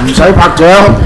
唔使拍掌。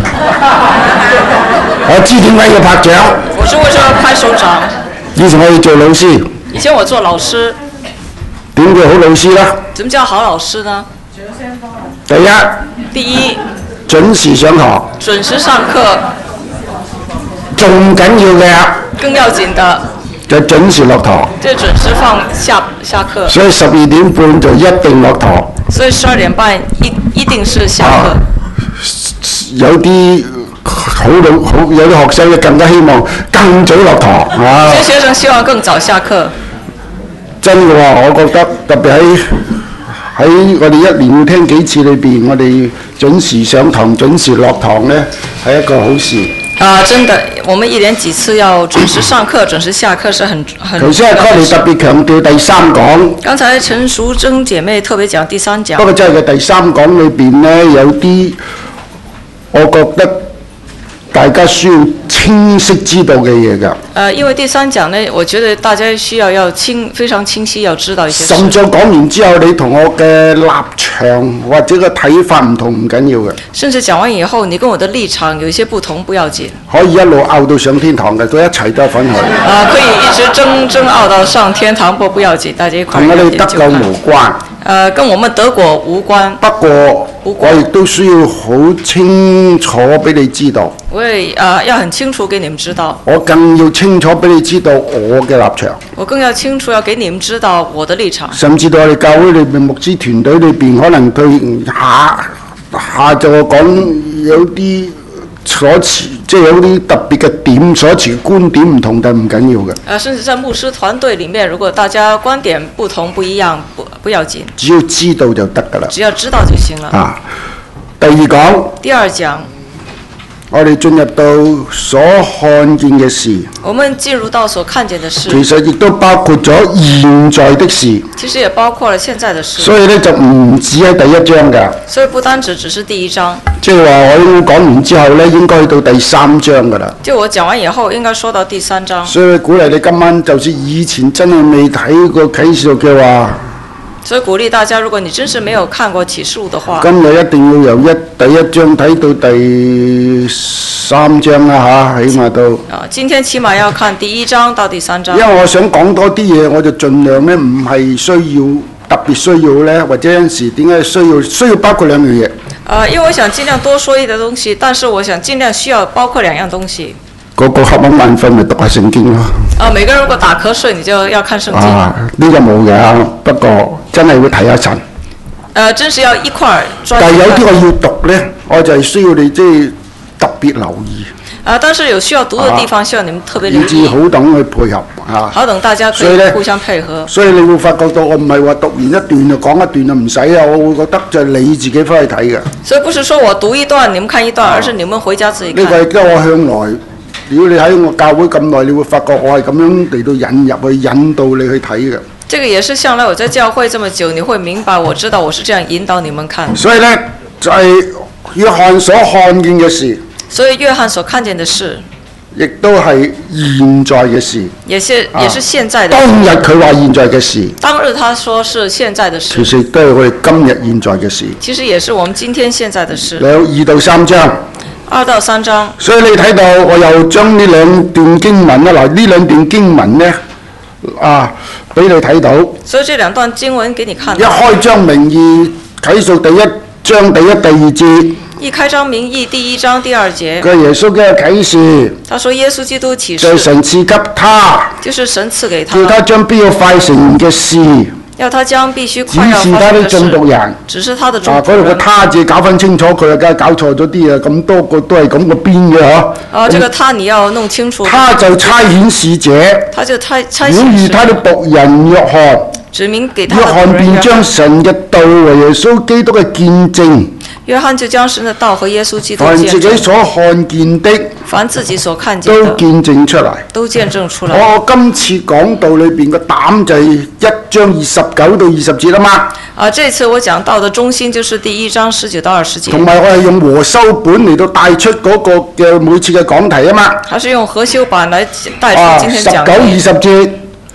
我知點解要拍掌。 我是为什么要拍手掌？ 以前我要做老師， 以前我做老师， 點叫好老師呢？ 怎么叫好老师呢？ 第一， 第一， 準時上堂， 准时上课， 仲緊要嘅更要紧的， 就準時落堂。 就准时下課。 所以12點半就一定落堂。 所以12點半一定是下課。 有啲有啲學生咧更加希望更早落堂啊！ 有些學生希望更早下課。 真嘅喎，我覺得特別喺我哋一年要聽幾次裏邊，我哋準時上堂、準時落堂咧係一個好事。 真的，我們一年幾次要準時上課、準時下課是很。 頭先阿 Connie 特別強調第三講。 剛才陳淑貞姐妹特別講第三講。 不過真係嘅第三講裏邊咧，有啲我覺得大家需要清晰知道嘅嘢㗎。 因為第三講呢，我覺得大家需要非常清晰，要知道一些事。 甚至講完之後，你同我嘅立場或者個睇法唔同唔緊要嘅。 甚至講完以後，你跟我的立場有一些不同，不要緊。 可以一路拗到上天堂嘅，都一齊得份去。 可以一直爭拗到上天堂，不要緊，大家一塊同我哋得救無關。 跟我們得果無關。 不過我亦都需要好清楚俾你知道。 我也要很清楚給你們知道。 我更要清楚俾你知道我嘅立場。 我更要清楚要給你們知道我的立場。 甚至到我哋教會裏邊牧師團隊裏邊，可能佢下晝講有啲即係有啲特別嘅點所持觀點唔同，但唔緊要嘅。 甚至在牧師團隊裡面，如果大家觀點不同不一樣，不要緊。 只要知道就得㗎啦。 只要知道就行了。 第二講。 第二講。 我哋進入到所看見嘅事。 我們進入到所看見的事。 其實亦都包括咗現在的事。 其實也包括了現在的事。 所以咧就唔止喺第一章㗎。 所以不單只是第一章。即係話我講完之後咧，應該到第三章㗎啦。 就我講完以後，應該說到第三章。 所以鼓勵你今晚，就算以前真係未睇過啟示錄嘅話。 所以鼓勵大家，如果你真是沒有看過啟示錄的話， 今日一定要由第一章睇到第三章啦嚇，起碼都。 今天起碼要看第一章到第三章。 因為我想講多啲嘢，我就盡量咧唔係需要特別需要咧，或者有陣時點解需要包括兩樣嘢。 因為我想盡量多說一點東西，但是我想盡量需要包括兩樣東西。 個個瞌眼眼瞓咪讀下聖經咯。 每個人如果打瞌睡，你就要看聖經。 呢個冇嘅，不過真係會睇下神。 真是要一塊專。 但係有啲我要讀咧，我就係需要你即係特別留意。 但是有需要讀的地方，需要你們特別留意。 以至好等去配合好等大家可以互相配合。 所以你會發覺到我唔係話讀完一段就講一段就唔使啊，我會覺得就係你自己翻去睇嘅。 所以不是說我讀一段，你們看一段，而是你們回家自己看。 呢個亦都我向來。如果你喺我教會咁耐，你會發覺我係咁樣嚟到引入去引導你去睇嘅。 這個也是向來我在教會這麼久，你會明白，我知道我是這樣引導你們看。 所以呢，就係約翰所看見嘅事。 所以約翰所看見的事， 亦都係現在嘅事。 也是現在的事。 當日佢話現在嘅事。 當日他說是現在的事。 其實都係我哋今日現在嘅事。 其實也是我們今天現在的事。 2到3章。 2到3章。所以你睇到我又將呢兩段經文呢兩段經文呢俾你睇到。 所以這兩段經文給你看。 一開章明義啟示第1章第1、第2節。 一開章明義第1章第2節。 嘅耶穌嘅啟示。 他說耶穌基督啟示。 就係神賜給他。 就是神賜給他。 叫他將必要快成嘅事。 要他將必須快要發生的事。 指示他的中毒人。 只是他的中毒人。 嗰度個他字搞分清楚，佢啊梗係搞錯咗啲啊！咁多個都係咁個邊嘅嗬。 這個他你要弄清楚。 他就差遣使者。 他就差遣使者。 表喻他的僕人約翰。 指明給他的僕人約翰便將神嘅道和耶穌基督嘅見證。 約翰就將神的道和耶穌基督凡自己所看見的， 凡自己所看見的， 都見證出嚟。 都見證出來。 我今次講道裏邊個膽就係1章29到20節啦嘛。 這次我講到的中心就是第1章19到20節。 同埋我係用和修本嚟到帶出嗰個嘅每次嘅講題啊嘛。 還是用和修版來帶出今天講的。 19、20節。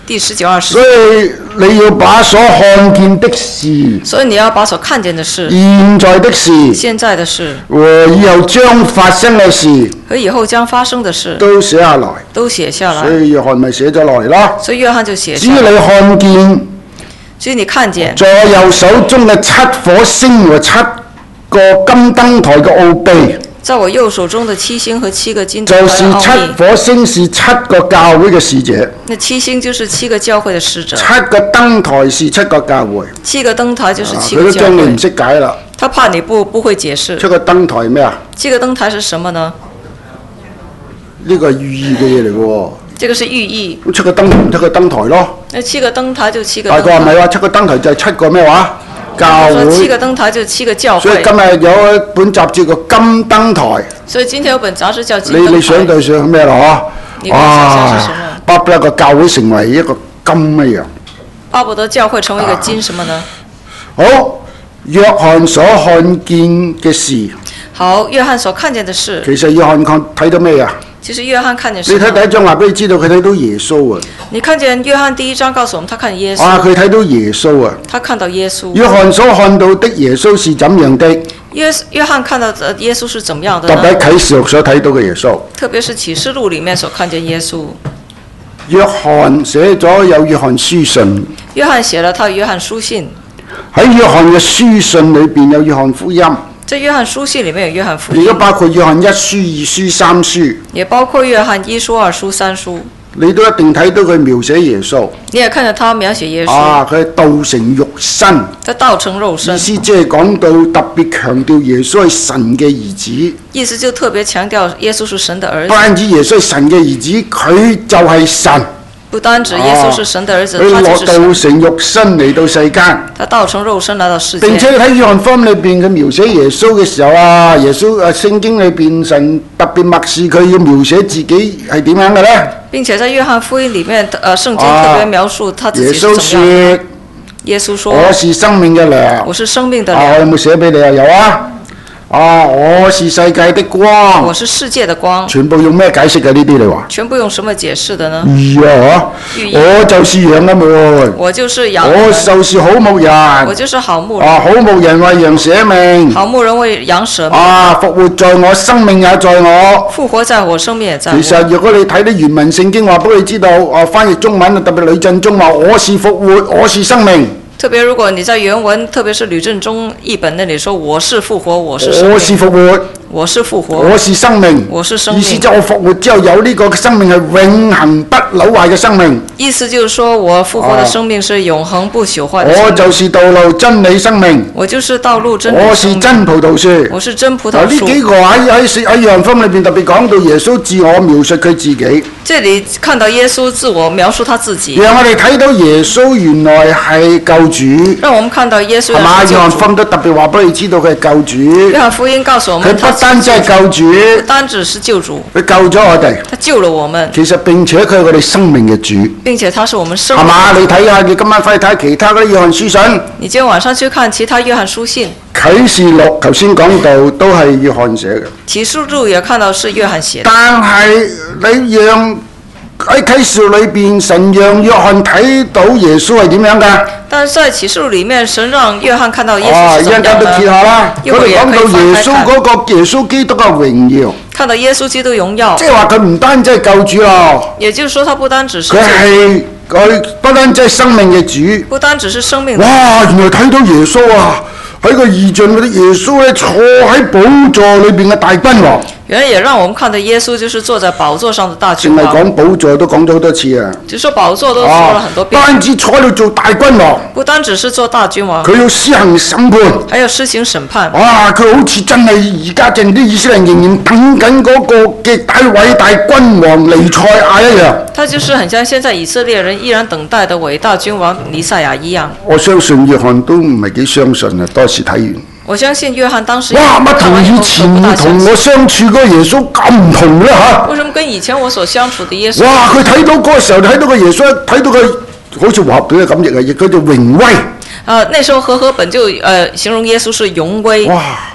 第19、20 所以你要把所看見的事、 所以你要把所看見的事、 現在的事現在的事和以後將發生嘅事和以後將發生的事都寫下來。 都寫下來。 所以約翰咪寫咗落嚟咯。 所以約翰就寫只要下來。 你看見所以你看見在右手中嘅七顆星和7個金燈台嘅奧秘， 在我右手中的7星和7個金燈就是台的奧 7 秘。 顆星是7個教會嘅使者， 那7星就是7個教會的使者 7個燈台是7個教會。 ，7個燈台就是7 佢都個教會將你唔。識解啦。 他怕你不會解釋。 7個燈台咩啊？ 7個燈台是什麼呢？ 呢個係寓意嘅嘢嚟嘅喎。 這個是寓意。 咁7個燈台7個燈台咯。 那7個燈台就7個大燈台。 概係咪話7個燈台就係7個咩話？教說7 會。 個燈台就7個教會。 所以今日有一本雜誌叫金燈台， 所以今天有本雜誌叫金燈台。 你想對上咩咯？ 你想象是什麼？ 巴不得個教會成為一個金一樣。 巴不得教會成為一個金什麼呢？ 好，約翰所看見嘅事， 好，約翰所看見的事， 其實約翰睇到咩啊？ 其實約翰看見你什麼？ 睇第一章話俾你知道，佢睇到耶穌啊！ 你看見約翰第1章告訴我們，他看見耶穌， 佢睇到耶穌啊！ 他看到耶穌。 約翰所看到的耶穌是怎樣的？ 約翰看到的耶穌是怎麼樣的特別喺呢？ 啟示錄所睇到嘅耶穌。 特別是啟示錄裡面所看見耶穌。 約翰寫咗有約翰書信， 約翰寫了他的約翰書信， 喺約翰嘅書信裏邊有約翰福音， 在約翰書信裡面有約翰福音亦都，包括約翰1書、2書、3書， 也包括約翰1書、2書、3書。 你都一定睇到佢描寫耶穌。 你也看到他描寫耶穌， 佢係道成肉身， 他道成肉身意，思即係講到特別強調耶穌係神嘅兒子。 意思就特別強調耶穌是神的兒子。 不單止耶穌係神嘅兒子，佢就係神。 不單指耶穌是神的兒子， 佢落他就是神。 道成肉身嚟到世間。 他道成肉身來到世並且界。 睇約翰福音裏邊佢描寫耶穌嘅時候啊，耶穌聖經裏邊神特別默示佢要描寫自己係點樣嘅咧？ 並且在約翰福音裡面，聖經特別描述他自耶穌己是怎麼樣。 說： 耶穌說： 我是生命嘅糧。 我是生命的我有糧， 冇寫俾你啊？有啊。我是世界的光我。是世界的光。 全部用咩解釋嘅呢啲？你話？ 全部用什麼解釋的呢？ 寓意我就是羊嘅門。 我就是羊的我門， 就是好牧人。 我就是好牧人。 好牧人為羊捨命。 好牧人為羊捨命， 復活在我，生命也在我。 復活在我，生命也在其實我。 如果你睇啲原文聖經話俾你知道，翻譯中文特別呂振中話：我是復活，我是生命。 特別如果你在原文，特別是呂振中譯本那裡說：我是復活，我是生我是命， 復活， 我是復活， 我是生命。 我是生命意思即係我復活之後有呢個生命係永恆不朽壞嘅生命。 意思就是說我復活的生命是永恆不朽壞的生命。 我就是道路、真理、生命。 我就是道路真理我是生命。 真葡萄樹。 我是真葡萄呢樹。 幾個喺約翰福音裏邊特別講到耶穌自我描述佢自己， 這裡看到耶穌自我描述他自己， 讓我哋睇到耶穌原來係救主， 讓我們看到耶穌係嘛？ 是救主。 約翰福音都特別話俾你知道佢係救主， 約翰福音告訴我佢們，他不單止係救主， 不單只是救主， 佢救咗我哋， 他救了我們， 其實並且佢係我哋生命嘅主， 並且他是我們生命。 係嘛？你睇下，你今晚翻去睇其他嗰啲約翰書信， 你今天晚上去看其他約翰書信， 啟示錄頭先講到都係約翰寫嘅， 啟示錄也看到是約翰寫的。 但係你讓喺啟示錄裏邊，神讓約翰睇到耶穌係點樣㗎？ 但是在啟示錄裡面，神讓約翰看到耶穌一是怎麼樣陣間都揭的， 下啦。 一會兒也講到可以翻開耶穌看， 嗰個耶穌基督嘅榮耀， 看到耶穌基督榮耀即。係話佢唔單止係救主咯， 也就是說，他不單只是佢救主， 係佢不單止係生命嘅主。 不單只是生命的。 哇！原來睇到耶穌啊，喺個異象嗰啲耶穌咧坐喺寶座裏邊嘅大君王， 原來也讓我們看到耶穌就是坐在寶座上的大君王。 淨係講寶座都講咗好多次啊。 就說寶座都說了很多遍， 單止坐喺度做大君王， 不單只是做大君王， 佢要施行審判。 還要施行審判。 哇！佢好似真係而家正啲以色列人仍然等緊嗰個嘅大偉大君王彌賽亞一樣。 他就是很像現在以色列人依然等待的偉大君王彌賽亞一樣。 我相信約翰都唔係幾相信啊，當時睇完。 我相信約翰當時哇！乜看完以後同以前都不大相信同我相處嗰個耶穌咁唔同咧嚇？ 為什麼跟以前我所相處的耶穌？ 哇！佢睇到嗰個時候睇到個耶穌，睇到佢好似話俾佢感譯啊，亦叫做榮威。 那時候和合本就形容耶穌是榮威。 哇！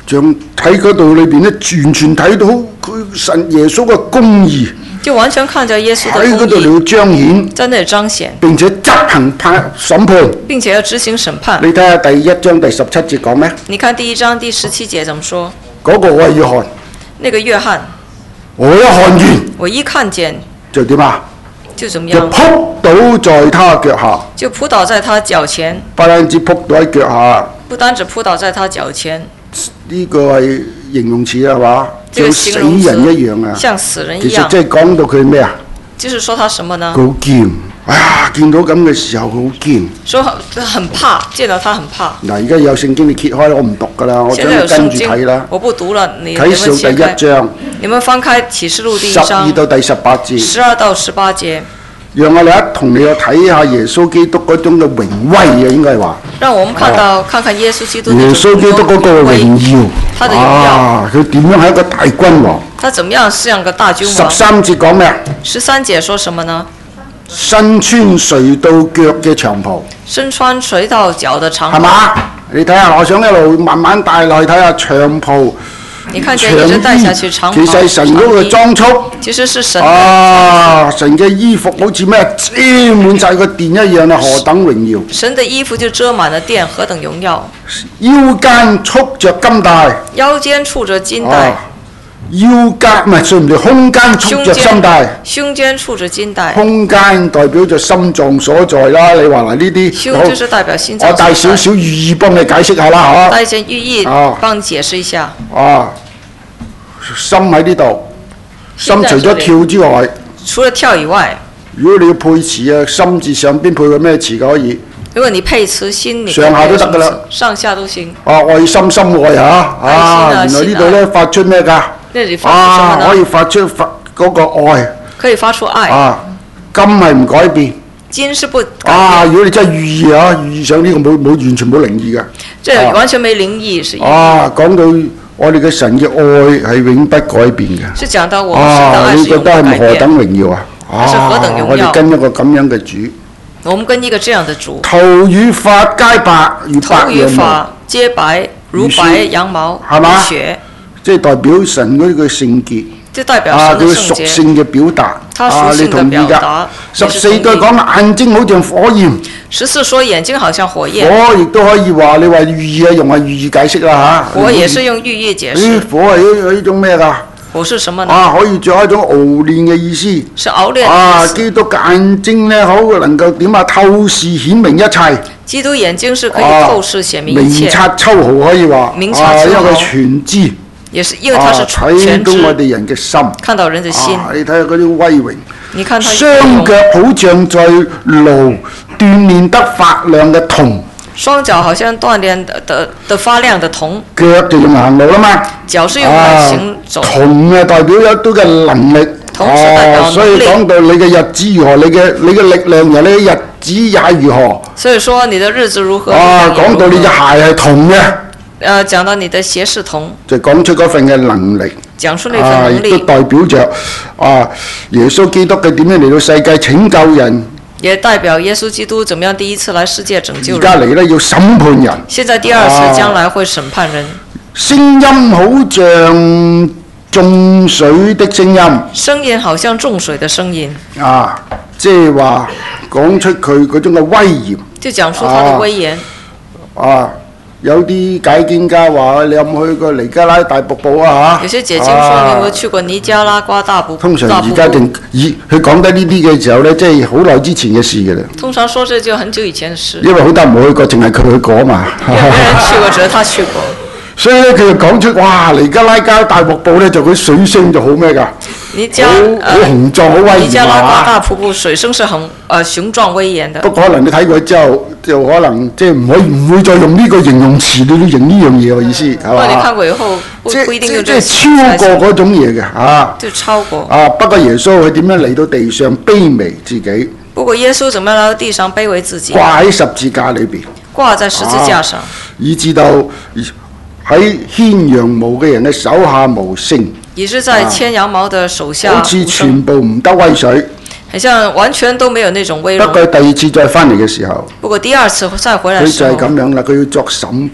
像喺嗰度裏邊咧，完全睇到佢神耶穌嘅公義就完全看着耶穌的喺嗰度公義嚟彰顯， 在那裡彰顯， 並且執行審判。 並且要執行審判。 你睇下第1章第17節講咩？ 你看第1章第17節怎麼說？ 嗰個我係約翰， 那個約翰， 我一看見我一看見就點啊？ 就怎麼就樣？ 撲倒在他腳下， 就撲倒在他腳前， 不單止撲倒喺腳下， 不單止撲倒在他腳前， 呢個係形容詞係嘛？ 這個像死形容詞人一樣啊！ 像死人一其實即樣。 係講到佢咩啊？ 就是說他什麼呢？ 佢好驚，啊！見到咁嘅時候佢好驚。 說很怕，見到他很怕。 嗱，而家有聖經你揭開，我唔讀㗎啦，我將現在有跟聖經住睇啦。 我不讀了，你啟示錄第1章你們翻開啟示錄第1章 12到第18節， 12到18節， 讓我哋一同你去睇下耶穌基督嗰種嘅榮威啊，應該係話。 讓我們看到看看耶穌基督耶那種穌基督嗰個榮耀， 他的榮耀， 啊！佢點樣係一個大君王？ 他怎麼樣像個大君王 13節講咩啊？ ？13節說什麼呢？ 身穿垂到腳嘅長袍， 身穿垂到腳的長袍。 係嘛？你睇下，我想一路慢慢帶落去睇下長袍。 你看見一直帶下去長袍。 其實係神嗰個裝束。 其實是神。 啊！神嘅衣服好似咩遮滿晒個殿一樣啊，何等榮耀！ 神的衣服就遮滿了殿，何等榮耀！ 腰間束着金帶。 腰間束着金帶。 啊腰間唔係，對唔對？胸間束着心帶。 胸間束着金帶。 胸間代表咗心臟所在啦。你話嗱呢啲， 胸就是代表心臟所在。 我帶少少寓意幫你解釋下啦，嚇。 帶一些寓意幫你解釋一下。 啊，心喺呢度，心除咗跳之外， 除了跳以外， 如果你要配詞啊，心字上邊配個咩詞可以？ 如果你配詞心，你上下都得㗎啦， 上下都行。 啊，愛心心愛嚇，啊，原來呢度咧發出咩㗎？ 那裡發出什麼呢？ 可以發出嗰個愛。 可以發出愛。 啊，金係唔改變。 金是不改變。 啊，如果你真係寓意啊，寓意上呢個冇完全冇靈異嘅。 這完全沒靈異是。 啊，講到我哋嘅神嘅愛係永不改變嘅。 是講到我們神的愛是永不改變。 你覺得係何等榮耀啊？ 是何等榮耀？ 我哋跟一個咁樣嘅主。 我們跟一個這樣的主。 頭與髮皆白如白羊毛。頭與髮皆白如白羊毛。 係嘛？即係代表神嗰個聖潔。 就代表神的聖潔。 佢屬性嘅表達。 他屬性的表達。 14都講眼睛好像火焰。 14說眼睛好像火焰。 火亦都可以話你話寓意啊，用下寓意解釋啦嚇。 火也是用寓意解釋。 火係一種咩㗎？ 火是什麼呢？ 啊，可以做一種熬練嘅意思。 是熬練。 啊，基督嘅眼睛咧，好能夠點啊？透視顯明一切。 基督眼睛是可以透視顯明一切。 明察秋毫可以話。 明察秋毫。 因為全知。 也是因為他是全知。 睇到我哋人嘅心。 看到人的心。 你睇下嗰啲威榮。 你看他。 雙腳好像在爐鍛鍊得發亮嘅銅。 雙腳好像鍛鍊得發亮的銅。 腳就用行路啦嘛。 腳是用來行走。 銅啊，代表有都嘅能力。 銅是代表能力。 所以講到你嘅日子如何，你嘅力量如何，你嘅日子也如何。 所以說你的日子如何。 講到你隻鞋係銅嘅。 講到你的鞋是銅。 就講出嗰份嘅能力。 講出那份能力。 亦都代表着耶穌基督嘅點樣嚟到世界拯救人。 也代表耶穌基督怎麼樣第一次來世界拯救人。 而家嚟咧要審判人。 現在第二次將來會審判人。 聲音好像眾水的聲音。 聲音好像眾水的聲音。 即係話講出佢嗰種嘅威嚴。 就講出他的威嚴。 有啲解經家話：你有冇去過尼加拉大瀑布啊？ 有些解經說你有冇去過尼加拉瓜大瀑布？ 通常而家佢講得呢啲嘅時候咧，即係好耐之前嘅事嘅啦。 通常說這就很久以前嘅事。 因為好多人冇去過，淨係佢去過嘛。 有個人去過，只係他去過。 所以咧，佢就講出哇，尼加拉大瀑布咧，就佢水聲就好咩㗎？好雄壯，好威嚴。 尼加拉瓜大瀑布水聲是很雄壯威嚴的。 不過可能你睇過之後，就可能即係唔會再用呢個形容詞嚟到形容呢樣嘢嘅意思，係嘛？ 你看過以後，不一定用這個。 即係超過嗰種嘢嘅嚇。 就超過。 不過耶穌佢點樣嚟到地上卑微自己？ 不過耶穌怎麼樣來到地上卑微自己？ 掛喺十字架裏邊。 掛在十字架上。以至到喺牽羊毛嘅人嘅手下無聲。 也是在牽羊毛的手下。 好似全部唔得威水。 好像完全都沒有那種威榮。 不過第二次再翻嚟嘅時候。 不過第二次再回來嘅時候。 佢就係咁樣啦，佢要作審判。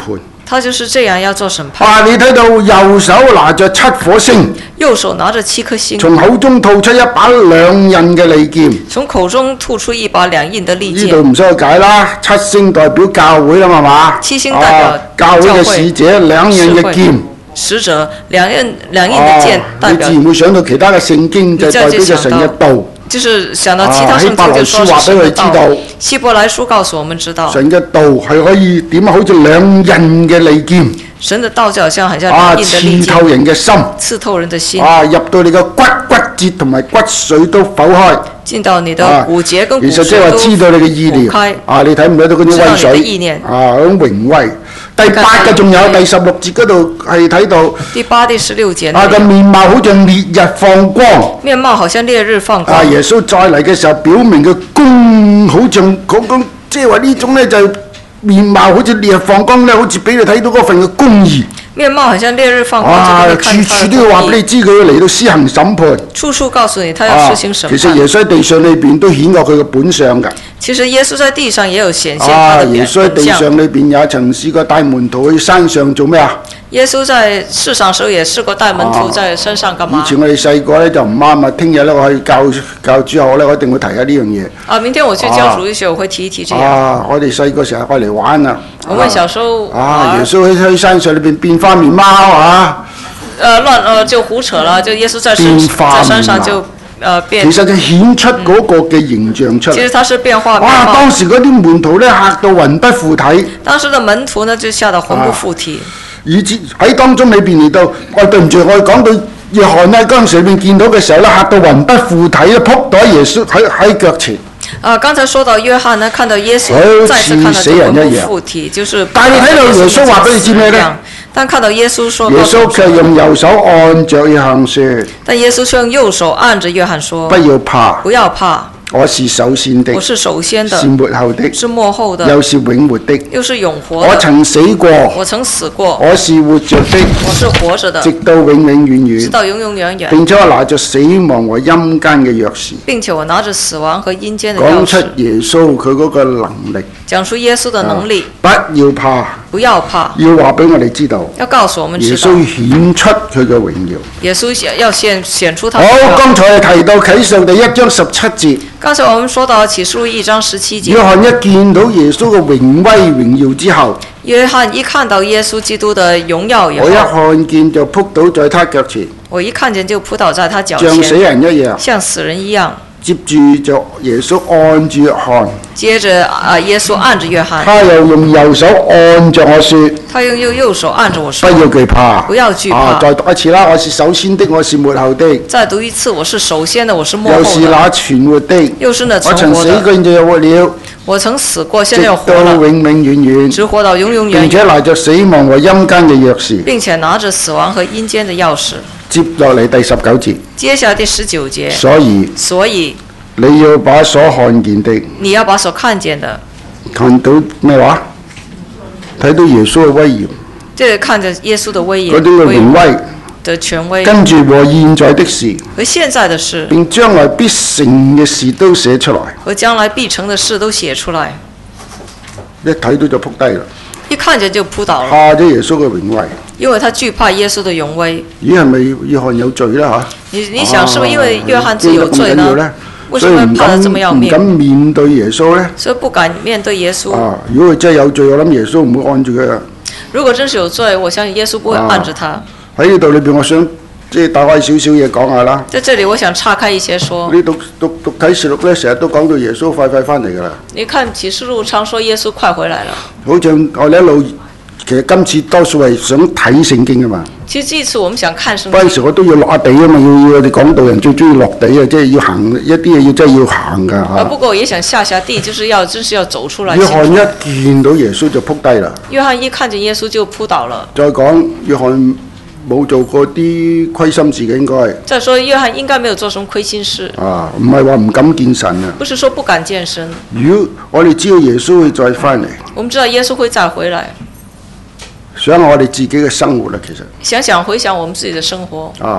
他就是這樣要做審判。 啊！你睇到右手拿着7顆星， 右手拿着7顆星， 從口中吐出一把兩刃嘅利劍。 從口中吐出一把兩刃的利劍。 呢度唔需要解啦，7星代表教會啦，係嘛 ？7星代表教會嘅使者兩刃嘅劍。 使者兩刃的劍代表。 你自然會想到其他嘅聖經就代表着神嘅道。 就是想到其他聖經就說是神的道。希伯來書告訴我們知道。 神嘅道係可以點啊？好似兩刃嘅利劍。 神的道就好像很像兩刃的利劍。 刺透人嘅心。 刺透人的心。 入到你嘅骨節同埋骨髓都剖開。 進到你的骨節跟骨髓都其實即係話知道你嘅意念。你睇唔睇到嗰啲威水？嗰種榮威。第8嘅仲有第16節嗰度係睇到。 第8、第16節。 個面貌好像烈日放光。 面貌好像烈日放光。 耶穌再嚟嘅時候，表明嘅公好像講，即係話呢種咧就面貌好似烈日放光咧，好似俾你睇到嗰份嘅公義。 面貌好像烈日放光，就處處都要話俾你知佢要嚟到施行審判。 處處告訴你，他要施行審判。 其實耶穌喺地上裏邊都顯過佢嘅本相㗎。 其實耶穌在地上也有顯現他的耶穌喺地上裏邊也曾試過帶門徒去山上做咩啊？ 耶穌在世上時候也試過帶門徒在山上幹嘛？ 以前我哋細個咧就唔啱啊，聽日咧我去教主學咧，我一定會提下呢樣嘢。 明天我去教主學，我會提一提這樣。 我哋細個成日愛嚟玩啊。 我們小時候耶穌喺山上裏邊變花面貓啊！ 就胡扯了，就耶穌在山上就變。 其實就顯出嗰個嘅形象出嚟。 其實他是變化面貌。 當時嗰啲門徒咧嚇到魂不附體。當時的門徒呢就嚇到魂不附體。 以至喺當中裏邊嚟到，對唔住，我講到約翰喺嗰陣時裏邊見到嘅時候咧，嚇到魂不附體咧，撲到耶穌喺腳前。 剛才說到約翰呢，看到耶穌再次看到這魂不附體，就是但係睇到耶穌話俾你知咩咧？ 但看到耶穌說， 耶穌卻用右手按着約翰說， 但耶穌卻用右手按着約翰說， 不要怕， 不要怕。 我是首先的， 我是首先的， 是末後的， 是末後的， 又是永活的， 又是永活的。 我曾死過， 我曾死過， 我是活着的， 我是活着的， 直到永永遠遠， 直到永永遠遠。 並且我拿着死亡和陰間嘅鑰匙， 並且我拿着死亡和陰間的鑰匙。 講出耶穌佢嗰個能力， 講出耶穌的能力。 不要怕， 不要怕， 要話俾我哋知道， 要告訴我們知道， 耶穌顯出佢嘅榮耀。 耶穌要顯出他。 好，剛才提到啟示錄第1章17節。 剛才我們說到啟示錄1章17節。 約翰一見到耶穌嘅榮威榮耀之後， 約翰一看到耶穌基督的榮耀以後， 我一看見就撲倒在他腳前。 我一看見就撲倒在他腳前， 像死人一樣， 像死人一樣。 接住就耶穌按住約翰， 接着耶穌按着約翰， 他又用右手按着我說， 他又用右手按着我說， 不要懼怕， 不要懼怕。 再讀一次啦，我是首先的，我是末後的。 再讀一次，我是首先的，我是末後的。 又是那存活的， 又是那存活的。 我曾死過，現在又活了。 我曾死過，現在又活了。 直到永永遠遠， 直活到永永遠遠。 並且拿着死亡和陰間嘅鑰匙， 並且拿着死亡和陰間的鑰匙。 接落嚟第19節。 接下來第19節。所以你要把所看見的， 你要把所看見的， 看到咩話？睇到耶穌嘅威嚴， 即係看着耶穌的威嚴， 嗰啲嘅榮威的權威， 跟住和現在的事， 和現在的事， 並將來必成嘅事都寫出來， 和將來必成的事都寫出來。 一睇到就撲低啦， 一看見就撲倒了， 怕咗耶穌嘅榮威， 因為他懼怕耶穌的榮威。 咦，係咪約翰有罪啦？嚇！ 你想，是不是因為約翰自己有罪呢？為什麼怕得這麼要命？ 唔敢面對耶穌呢？ 所以不敢面對耶穌。 如果佢真係有罪，我諗耶穌唔會按住佢。 如果真是有罪，我相信耶穌不會按着他。 喺呢度裏邊，我想即係打開少少嘢講下啦。 在這裡，我想岔開一些說。 你讀啟示錄咧，成日都講到耶穌快翻嚟㗎啦。 你看啟示錄常說耶穌快回來了。 好像我哋一路，其實今次多數係想睇聖經㗎嘛。 其實這次我們想看聖經。 嗰陣時我都要落下地啊嘛，要我哋講道人最中意落地啊，即係要行一啲嘢，要真係要行㗎嚇。 不過我也想下地，真是要走出來。 約翰一見到耶穌就撲低啦。 約翰一看見耶穌就撲倒了。再講約翰冇做過啲虧心事嘅應該。 再說約翰應該沒有做什麼虧心事。 唔係話唔敢見神啊。 不是說不敢見神。 如果我哋知道耶穌會再翻嚟。 我們知道耶穌會再回來。 想下我哋自己嘅生活啦，其實。 想想回想我們自己的生活。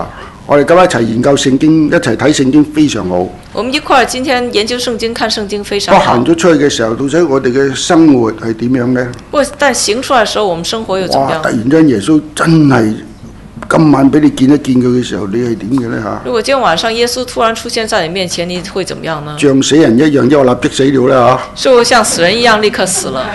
我哋今日一齊研究聖經，一齊睇聖經非常好。 我們一塊兒今天研究聖經、看聖經非常好。 我行咗出去嘅時候，到底我哋嘅生活係點樣呢？ 不過，但行出來嘅時候，我們生活又怎麼樣？ 突然間耶穌真係今晚俾你見一見佢嘅時候，你係點嘅呢？嚇？ 如果今天晚上耶穌突然出現在你面前，你會怎麼樣呢？ 像死人一樣，因為我立即死了啦嚇！是否像死人一樣立刻死了？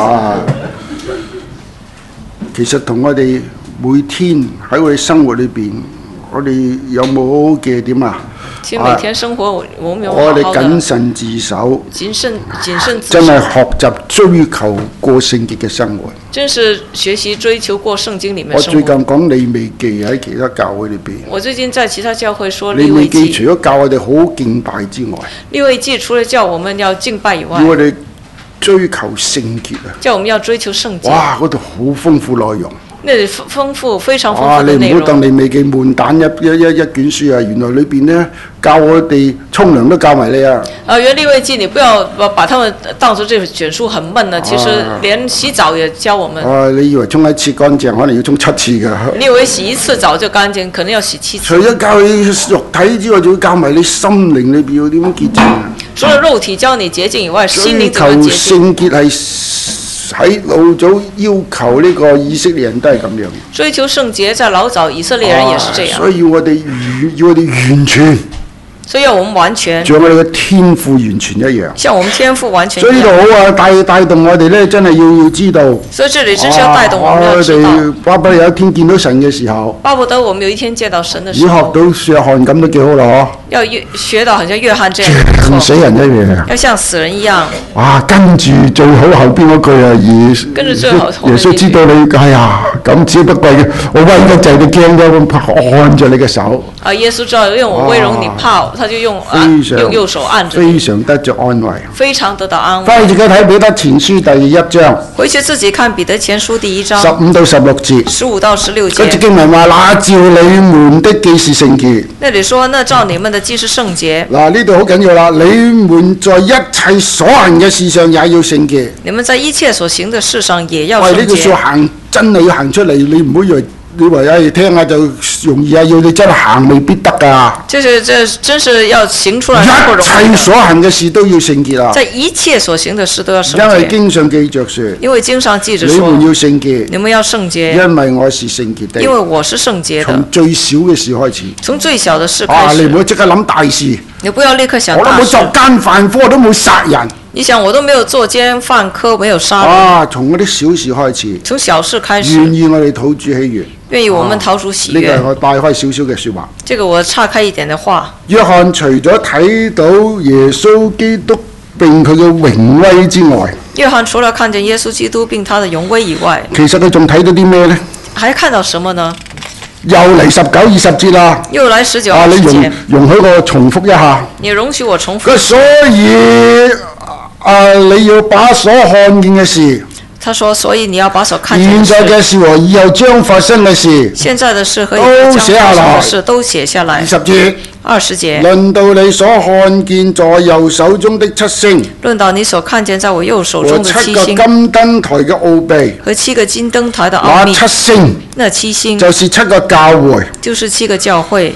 其實同我哋每天喺我哋生活裏邊，我哋有冇嘅點啊？ 其實每天生活，我們有我哋謹慎自守， 謹慎自守， 真係學習追求過聖潔嘅生活。 真是學習追求過聖經裡面生活。 我最近講利未記喺其他教會裏邊。 我最近在其他教會說利未記記除咗教我哋好敬拜之外， 利未記除了叫我們要敬拜以外， 要我哋追求聖潔啊！ 叫我們要追求聖潔。 哇！嗰度好豐富內容。 那裡豐富非常豐富的內容。 你唔好當利未記悶蛋一卷書啊！原來裏邊呢，教我哋沖涼都教埋你啊！ 原利未記你不要把他們當作這卷書很悶呢，其實連洗澡也教我們。 你以為沖一次乾淨，可能要沖7次㗎？ 你以為洗一次澡就乾淨，可能要洗7次。 除咗教你肉體之外，仲要教埋你心靈裏邊要點樣潔淨。 除了肉體教你潔淨以外，心靈怎麼潔淨？ 追求聖潔係喺老早要求呢個以色列人都係咁樣。 追求聖潔，在老早以色列人也是這樣。 所以我哋完全。 所以要我們完全， 像我哋嘅天賦完全一樣， 像我們天賦完全一樣。 所以呢度好啊，帶動我哋咧，真係要知道。 所以這裡真是要帶動我們要知道。 我哋巴不得有一天見到神嘅時候， 巴不得我們有一天見到神嘅時候。 要學到約翰咁都幾好啦，嗬。 要學到好像約翰這樣， 像死人一樣。 要像死人一樣。 哇！跟住最好後邊嗰句啊， 跟住最好耶穌知道你，哎呀，咁只不過我威得滯，你驚咗，咁按住你嘅手。 耶穌知道用我威容你怕，他就用右手按着你， 非常得着安慰， 非常得到安慰。 翻去自己睇彼得前書第1章， 回去自己看彼得前書第1章 15到16節 ，15到16節。 嗰節經文話：那照你們的既是聖潔。 那裡說：那照你們的既是聖潔。 嗱，呢度好緊要啦！你們在一切所行嘅事上也要聖潔。 你們在一切所行的事上也要聖潔。 喂，呢句説話行真係要行出嚟，你唔好以為。你話聽下就容易啊，要你真係行未必得㗎。 就是這真是要行出來不容易。 一切所行嘅事都要聖潔啊！ 在一切所行的事都要聖潔。 因為經上記着説。 因為經上記着說。 你們要聖潔。 你們要聖潔。 因為我是聖潔的。 因為我是聖潔的。 從最小嘅事開始。 從最小的事開始。 你唔好即刻諗大事。 你不要立刻想大事。 我都冇作奸犯科，我都冇殺人。 你想我都沒有作奸犯科，沒有殺人。 從嗰啲小事開始。 從小事開始。 願意我哋討主喜悅。 願意我們討主喜悅。 呢個係我帶開少少嘅説話。 這個我岔開一點的話。 約翰除咗睇到耶穌基督並佢嘅榮威之外， 約翰除了看見耶穌基督並他的榮威以外， 其實佢仲睇到啲咩呢？ 還看到什麼呢？ 又嚟19、20節啦。 又來19、20節。 你容許我重複一下。 你容許我重複。 所以你要把所看見嘅事。 他說：所以你要把所看見的事。 現在嘅事和以後將發生嘅事。 現在的事和以後將發生的事都寫下來。 20節。 20節。 論到你所看見在右手中的7星。 論到你所看見在我右手中的7星。 和7個金燈台嘅奧秘。 和7個金燈台的奧秘。 那7星。 那7星。 就是7個教會。 就是7個教會。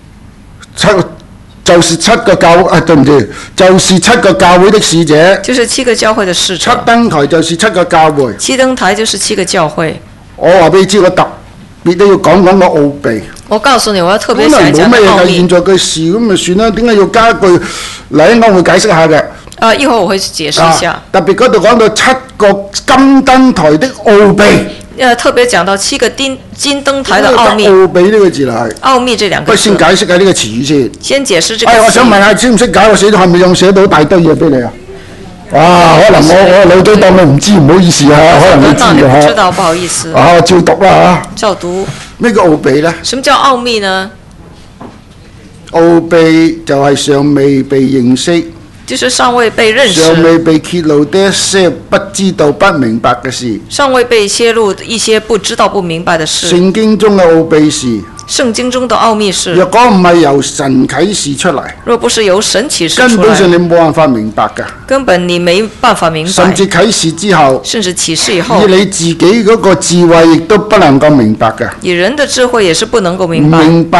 就是7個教對唔住，就是7個教會的使者。 就是7個教會的使者。 7燈台就是7個教會。 7燈台就是7個教會。 我話俾你知，我特別都要講講個奧秘。 我告訴你，我要特別想講冇咩嘢嘅， 奧秘。 現在嘅事咁咪算啦，點解要加一句？嚟，我會解釋下嘅。 一會我會解釋一下。 特別嗰度講到7個金燈台的奧秘。 特別講到7個金燈台的奧秘。 奧秘呢個字係。 奧秘這兩個字。 先解釋下呢個詞語先。 先解釋這個詞語。 我想問下，識唔識解？我寫咗係咪用寫到大堆嘢俾你啊？可能我老早當你唔知，唔好意思啊，可能你知嘅嚇。知道，不好意思。 照讀啦嚇。 照讀。 咩叫奧秘呢？ 什麼叫奧秘呢？ 奧秘就係尚未被認識。 就是尚未被認識。 尚未被揭露的一些不知道不明白嘅事。 尚未被揭露一些不知道不明白的事。 聖經中嘅奧秘是。 聖經中的奧秘是。 若果唔係由神啟示出嚟。 若不是由神啟示出來。 根本上你冇辦法明白㗎。 根本你沒辦法明白。 甚至啟示之後。 甚至啟示以後。 以你自己嗰個智慧亦都不能夠明白㗎。 以人的智慧也是不能夠明白。 明白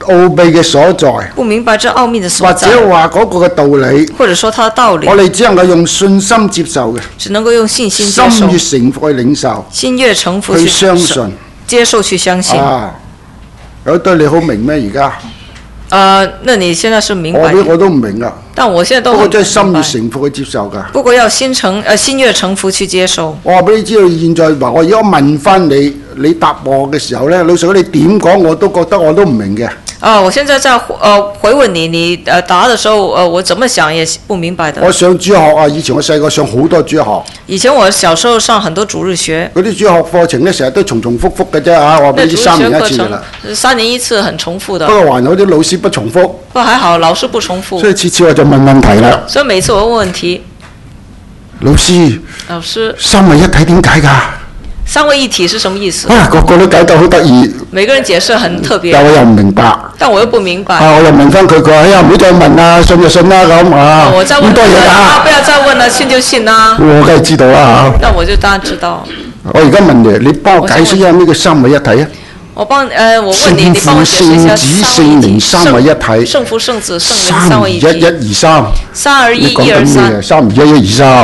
奧秘嘅所在， 不明白這奧秘的所在， 或者話嗰個嘅道理， 或者說它的道理， 我哋只能夠用信心接受嘅， 只能夠用信心接受， 心悦誠服去領受， 心悦誠服去相信， 接受去相信。 有對你好明咩？而家？ 那你現在是明白？ 我都唔明啊。 但我現在都很明白。不過真係心悦誠服去接受㗎。 不過要心悦誠服去接受。 我話俾你知道，現在話我而家問翻你，你答我嘅時候咧，老實講你點講我都覺得我都唔明嘅。 我現在在回問你，你答的時候，我怎麼想也不明白的。 我上主學啊，以前我細個上好多主學。以前我小時候上很多主日學。 嗰啲主學課程咧，成日都重重複複嘅啫嚇，我話俾你知3年1次㗎啦。 3年1次很重複的。 不過還有啲老師不重複。不過還好，老師不重複。 所以次次我就問問題啦。 所以每次我問問題。 老師。三位一體點解㗎？ 三位一體是什麼意思？ 個個都解得好得意。每個人解釋很特別。 但我又唔明白。 但我又不明白。 我又問翻佢，佢話：哎呀，唔好再問啦，信就信啦咁啊。 我再問他，不要再問了，信就信啦。 我梗係知道啦那我就當然知道。 我而家問你，你幫我解釋一下咩叫三位一體啊？ 我問你，你幫我解釋一下三位一體。 聖父、聖子、聖靈三位一體。 3、2、1、2、3。 3、2、1、1、2、3。 3、2、1、1、2、3。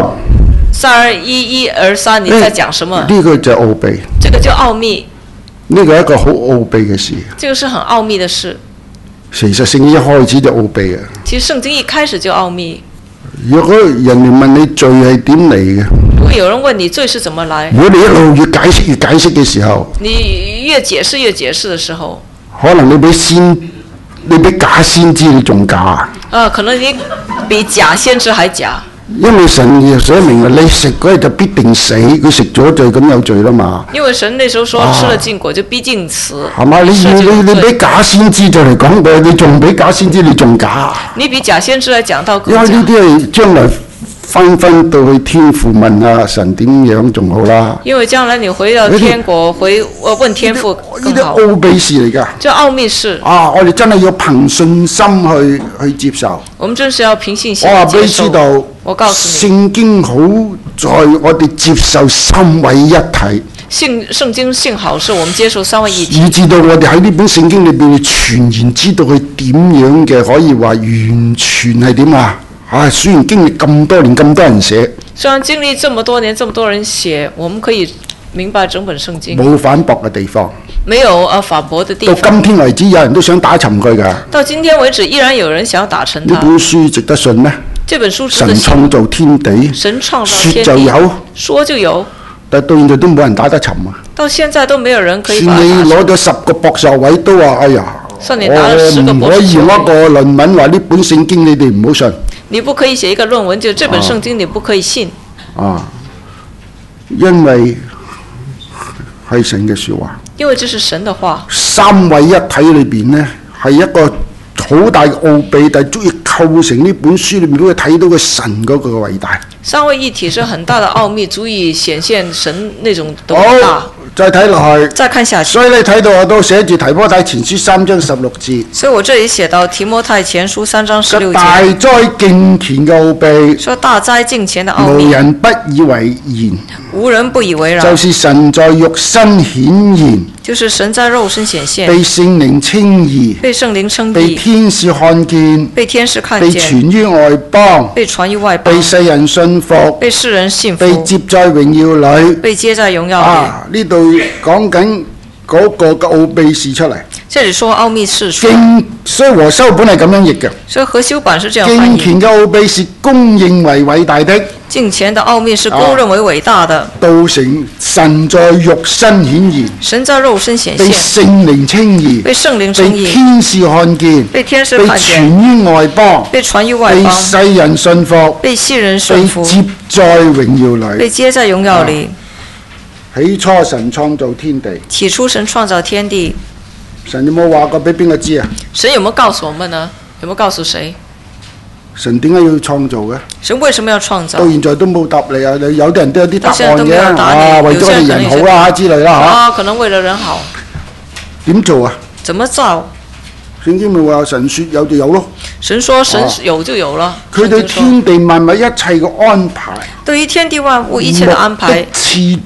3、2、1、2、3，你在講什麼？ 呢個就係奧秘。 這個叫奧秘。 呢個係一個好奧秘嘅事。 這個是很奧秘的事。 其實聖經一開始就奧秘嘅。 其實聖經一開始就奧秘。 如果人哋問你罪係點嚟嘅？ 如果有人問你罪是怎麼來？ 如果你一路越解釋嘅時候， 你越解釋的時候， 可能你比假先知你仲假。 可能你比假先知還假。 因為神寫明啊，你食嗰日就必定死，佢食咗就咁有罪啦嘛。 因為神那時候說吃了禁果就必定死。 係嘛？你比假先知就嚟講，你仲比假先知你仲假。 你比假先知嚟講到更假。 因為呢啲係將來分到去天父問啊神點樣仲好啦。因為將來你回到天國問天父更好。 呢啲奧秘事嚟㗎。 這奧秘事。 我哋真係要憑信心去接受。 我們真是要憑信心。 我話俾你知道。 我告訴你， 聖經好在我哋接受三位一體。 聖經幸好是我們接受三位一體。 以至到我哋喺呢本聖經裏邊全然知道佢點樣嘅，可以話完全係點啊！雖然經歷咁多年咁多人寫， 雖然經歷這麼多年這麼多人寫，我們可以明白整本聖經。 冇反駁嘅地方。 沒有反駁的地方。 到今天為止，有人都想打沉佢㗎。 到今天為止，依然有人想要打沉它。 呢本書值得信咩？ 這本書神創造天地， 神創造天地， 說就有， 說就有。 但到現在都冇人打得沉啊！ 到現在都沒有人可以。 算你攞咗10個博士位都話：哎呀， 我唔可以用一個論文話呢本聖經你哋唔好信。 你不可以寫一個論文，就這本聖經你不可以信。 因為係神嘅説話。 因為這是神的話。 三位一體裏邊呢，係一個好大嘅奧秘，但係足以構成呢本書裏面都會睇到嘅神嗰個偉大。 三位一體是很大的奧秘，足以顯現神那種的偉大。 再睇落去， 再看下去。 所以你睇到我都寫住提摩太前書3章16節。 所以我這裡寫到提摩太前書3章16節。 大哉敬虔嘅奧秘。 說大哉敬虔的奧秘。 無人不以為然。 無人不以為然。 就是神在肉身顯現。 就是神在肉身顯現。 被聖靈稱義。 被聖靈稱義。 被天使看見。 被天使看見。 被傳於外邦。 被傳於外邦。 被世人信服。 被世人信服。 被接在榮耀裏。 被接在榮耀裏。 呢度講緊嗰個嘅奧秘事出嚟。 這裡說奧秘事出。 所以和修本係咁樣譯嘅。 所以和修版是這樣翻譯。 敬虔嘅奧秘是公認為偉大的。 敬虔的奧秘是公認為偉大的。 道成神在肉身顯現。 神在肉身顯現。 被聖靈稱義。 被聖靈稱義。 被天使看見。 被天使看見。 被傳於外邦。 被傳於外邦。 被世人信服。 被世人信服。 被接在榮耀裏。 被接在榮耀裏。 起初神創造天地。 起初神創造天地。 神有冇話過俾邊個知啊？ 神有冇告訴我們呢？有冇告訴誰？ 神點解要創造嘅？ 神為什麼要創造？ 到現在都冇答你啊！有啲人都有啲答案嘅，為咗我哋人好啦之類啦可能為了人好。 點做啊？ 怎麼造？ 聖經咪話神說有就有咯。 神說神有就有了。 佢對天地萬物一切嘅安排。 對於天地萬物一切嘅安排。 次序。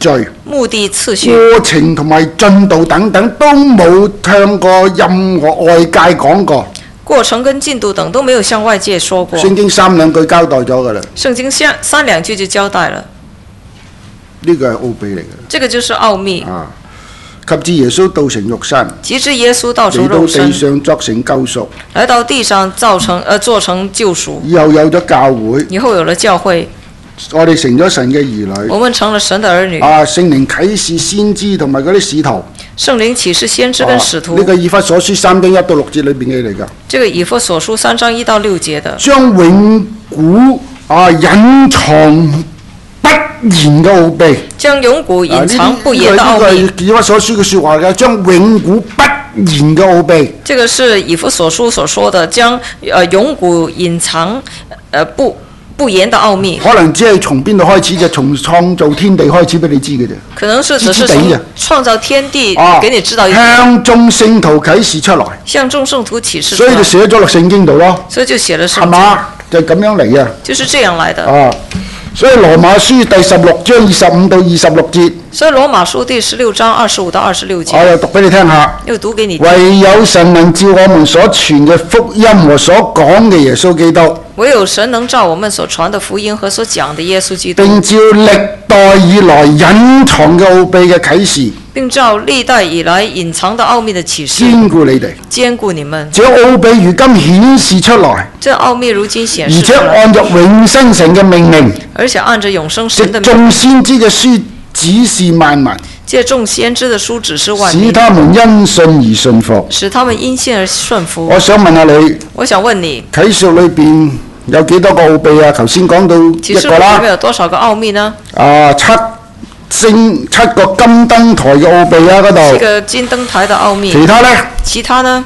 目的、次序、 過程同埋進度等等都冇向過任何外界講過。 過程跟進度等都沒有向外界說過。 聖經三兩句交代咗㗎啦。 聖經三兩句就交代了。 呢個係奧秘嚟嘅。 這個就是奧秘。 及至耶穌道成肉身， 及至耶穌道成肉身， 嚟到地上作成救贖， 來到地上做成救贖。 以後有咗教會， 以後有了教會， 我哋成咗神嘅兒女。 我們成了神的兒女。 聖靈啟示先知同埋嗰啲使徒。 聖靈啟示先知跟使徒。 呢個以弗所書3章1到6節裏邊嘅嚟㗎。 這個以弗所書3章1到6節的。 將永古隱藏不言嘅奧秘， 將永古隱藏不言的奧秘。 呢個以弗所書嘅説話嘅，將永古不言嘅奧秘。 這個是以弗所書所說的，將永古隱藏不言的奧秘。 可能只係從邊度開始，就從創造天地開始俾你知嘅啫。 可能是只是從創造天地給你知道一。 向眾聖徒啟示出來。 向眾聖徒啟示出來。 所以就寫咗落聖經度咯。 所以就寫了聖經。 係嘛？就咁樣嚟啊。 就是這樣來的。 所以羅馬書第16章25到26節。 所以羅馬書第16章25到26節。 我又讀俾你聽下。 又讀給你聽。 唯有神能照我們所傳嘅福音和所講嘅耶穌基督。 唯有神能照我們所傳的福音和所講的耶穌基督。 並照歷代以來隱藏嘅奧秘嘅啟示。 並照歷代以來隱藏的奧秘的啟示。 堅固你哋。 堅固你們。 這奧秘如今顯示出來。 這奧秘如今顯示出來。 而且按照永生神嘅命令。 而且按照永生神的命令。 藉眾先知嘅書指示萬民。 借眾先知的書指示萬民。 使他們因信而信服。 使他們因信而順服。 我想問下你。 我想問你。 啟示裏邊有幾多個奧秘啊？頭先講到一個啦。 裏面有多少個奧秘呢？ 七個金燈台嘅奧秘啊，嗰度。 7個金燈台的奧秘。其他呢？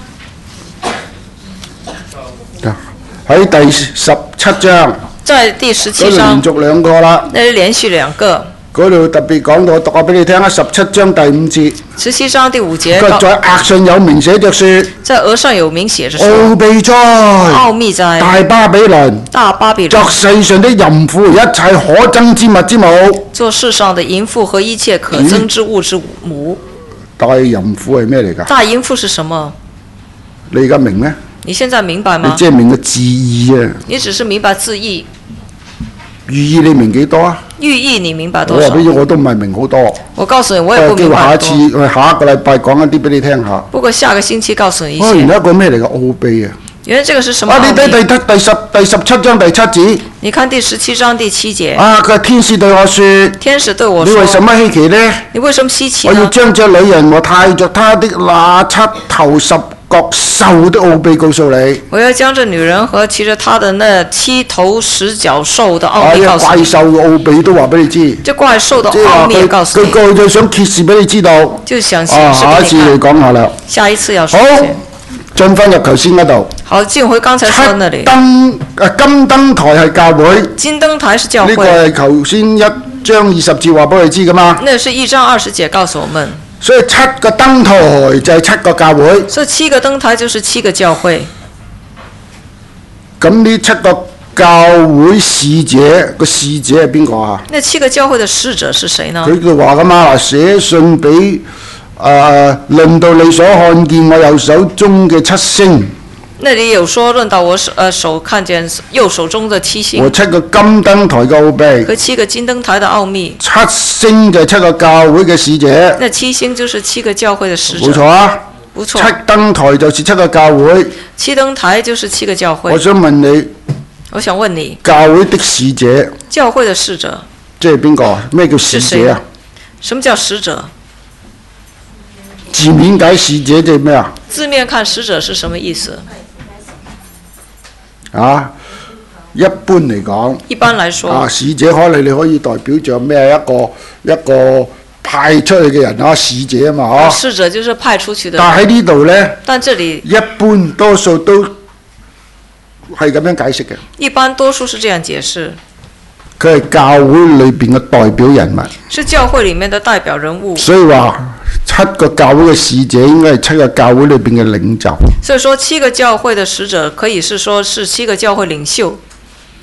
喺第17章。 在第17章。 連續兩個啦。 那連續兩個。 嗰度特別講到，我讀下俾你聽啊，17章第5節。 17章第5節。 佢在額上有名寫着説。 在額上有名寫着說。 奧秘在。 奧秘在。 大巴比倫。 大巴比倫。 作世上的淫婦，一切可憎之物之母。 做世上的淫婦和一切可憎之物之母。 大淫婦係咩嚟㗎？ 大淫婦是什麼？ 你而家明咩？ 你現在明白嗎？ 你即係明個字義啊！ 你只是明白字義。 寓意你明幾多啊？ 寓意你明白多少？ 我都唔係明好多。 我告訴你，我也不明白下一個禮拜講一啲俾你聽下。 不過下個星期告訴你一些。 原來一個咩嚟嘅奧秘啊？ 原來這個是什麼奧秘？ 你睇第17章第7節。你看第17章第7節。 佢天使對我說。 天使對我說。 你為什麼稀奇呢？ 你為什麼稀奇呢？ 我要將這女人和帶着她的那7頭10角獸的奧秘告訴你。我要將這女人和騎着她的那7頭10角獸的奧秘告訴你。 怪獸嘅奧秘都話俾你知。 這怪獸的奧秘告訴你。 佢就想揭示俾你知道。 就想顯示下一次嚟講下啦。 下一次要說。 好，進返入頭先嗰度。 好，進回剛才說那裡。 金燈台係教會。 金燈台是教會。 呢個係頭先1章20節話俾你知噶嘛？ 那是1章20節告訴我們。 所以7個燈台就係7個教會。 所以7個燈台就是7個教會。 咁呢7個教會使者，個使者係邊個啊？ 那7個教會的使者是誰呢？ 佢就話噶嘛，寫信俾論到你所看見我右手中嘅7星。 那裡有說論到我手看見右手中的7星。 和7個金燈台嘅奧秘。 和7個金燈台的奧秘。 7星就係7個教會嘅使者。 那7星就是7個教會的使者。 冇錯啊。 不錯。 7燈台就是7個教會。 7燈台就是7個教會。 我想問你。 我想問你。 教會的使者。 教會的使者。 即係邊個？咩叫使者啊？ 什麼叫使者？ 字面解使者即係咩啊？ 字面看使者是什麼意思？ 一般嚟講， 一般來說， 使者可能你可以代表著咩？一個派出去嘅人啊，使者啊嘛， 使者就是派出去的人。 但喺呢度咧， 但這裡一般多數都係咁樣解釋嘅。 一般多數是這樣解釋。 佢係教會裏邊嘅代表人物。 是教會裡面的代表人物。 所以話7個教會嘅使者應該係7個教會裏邊嘅領袖。 所以說7個教會的使者可以是說是7個教會領袖。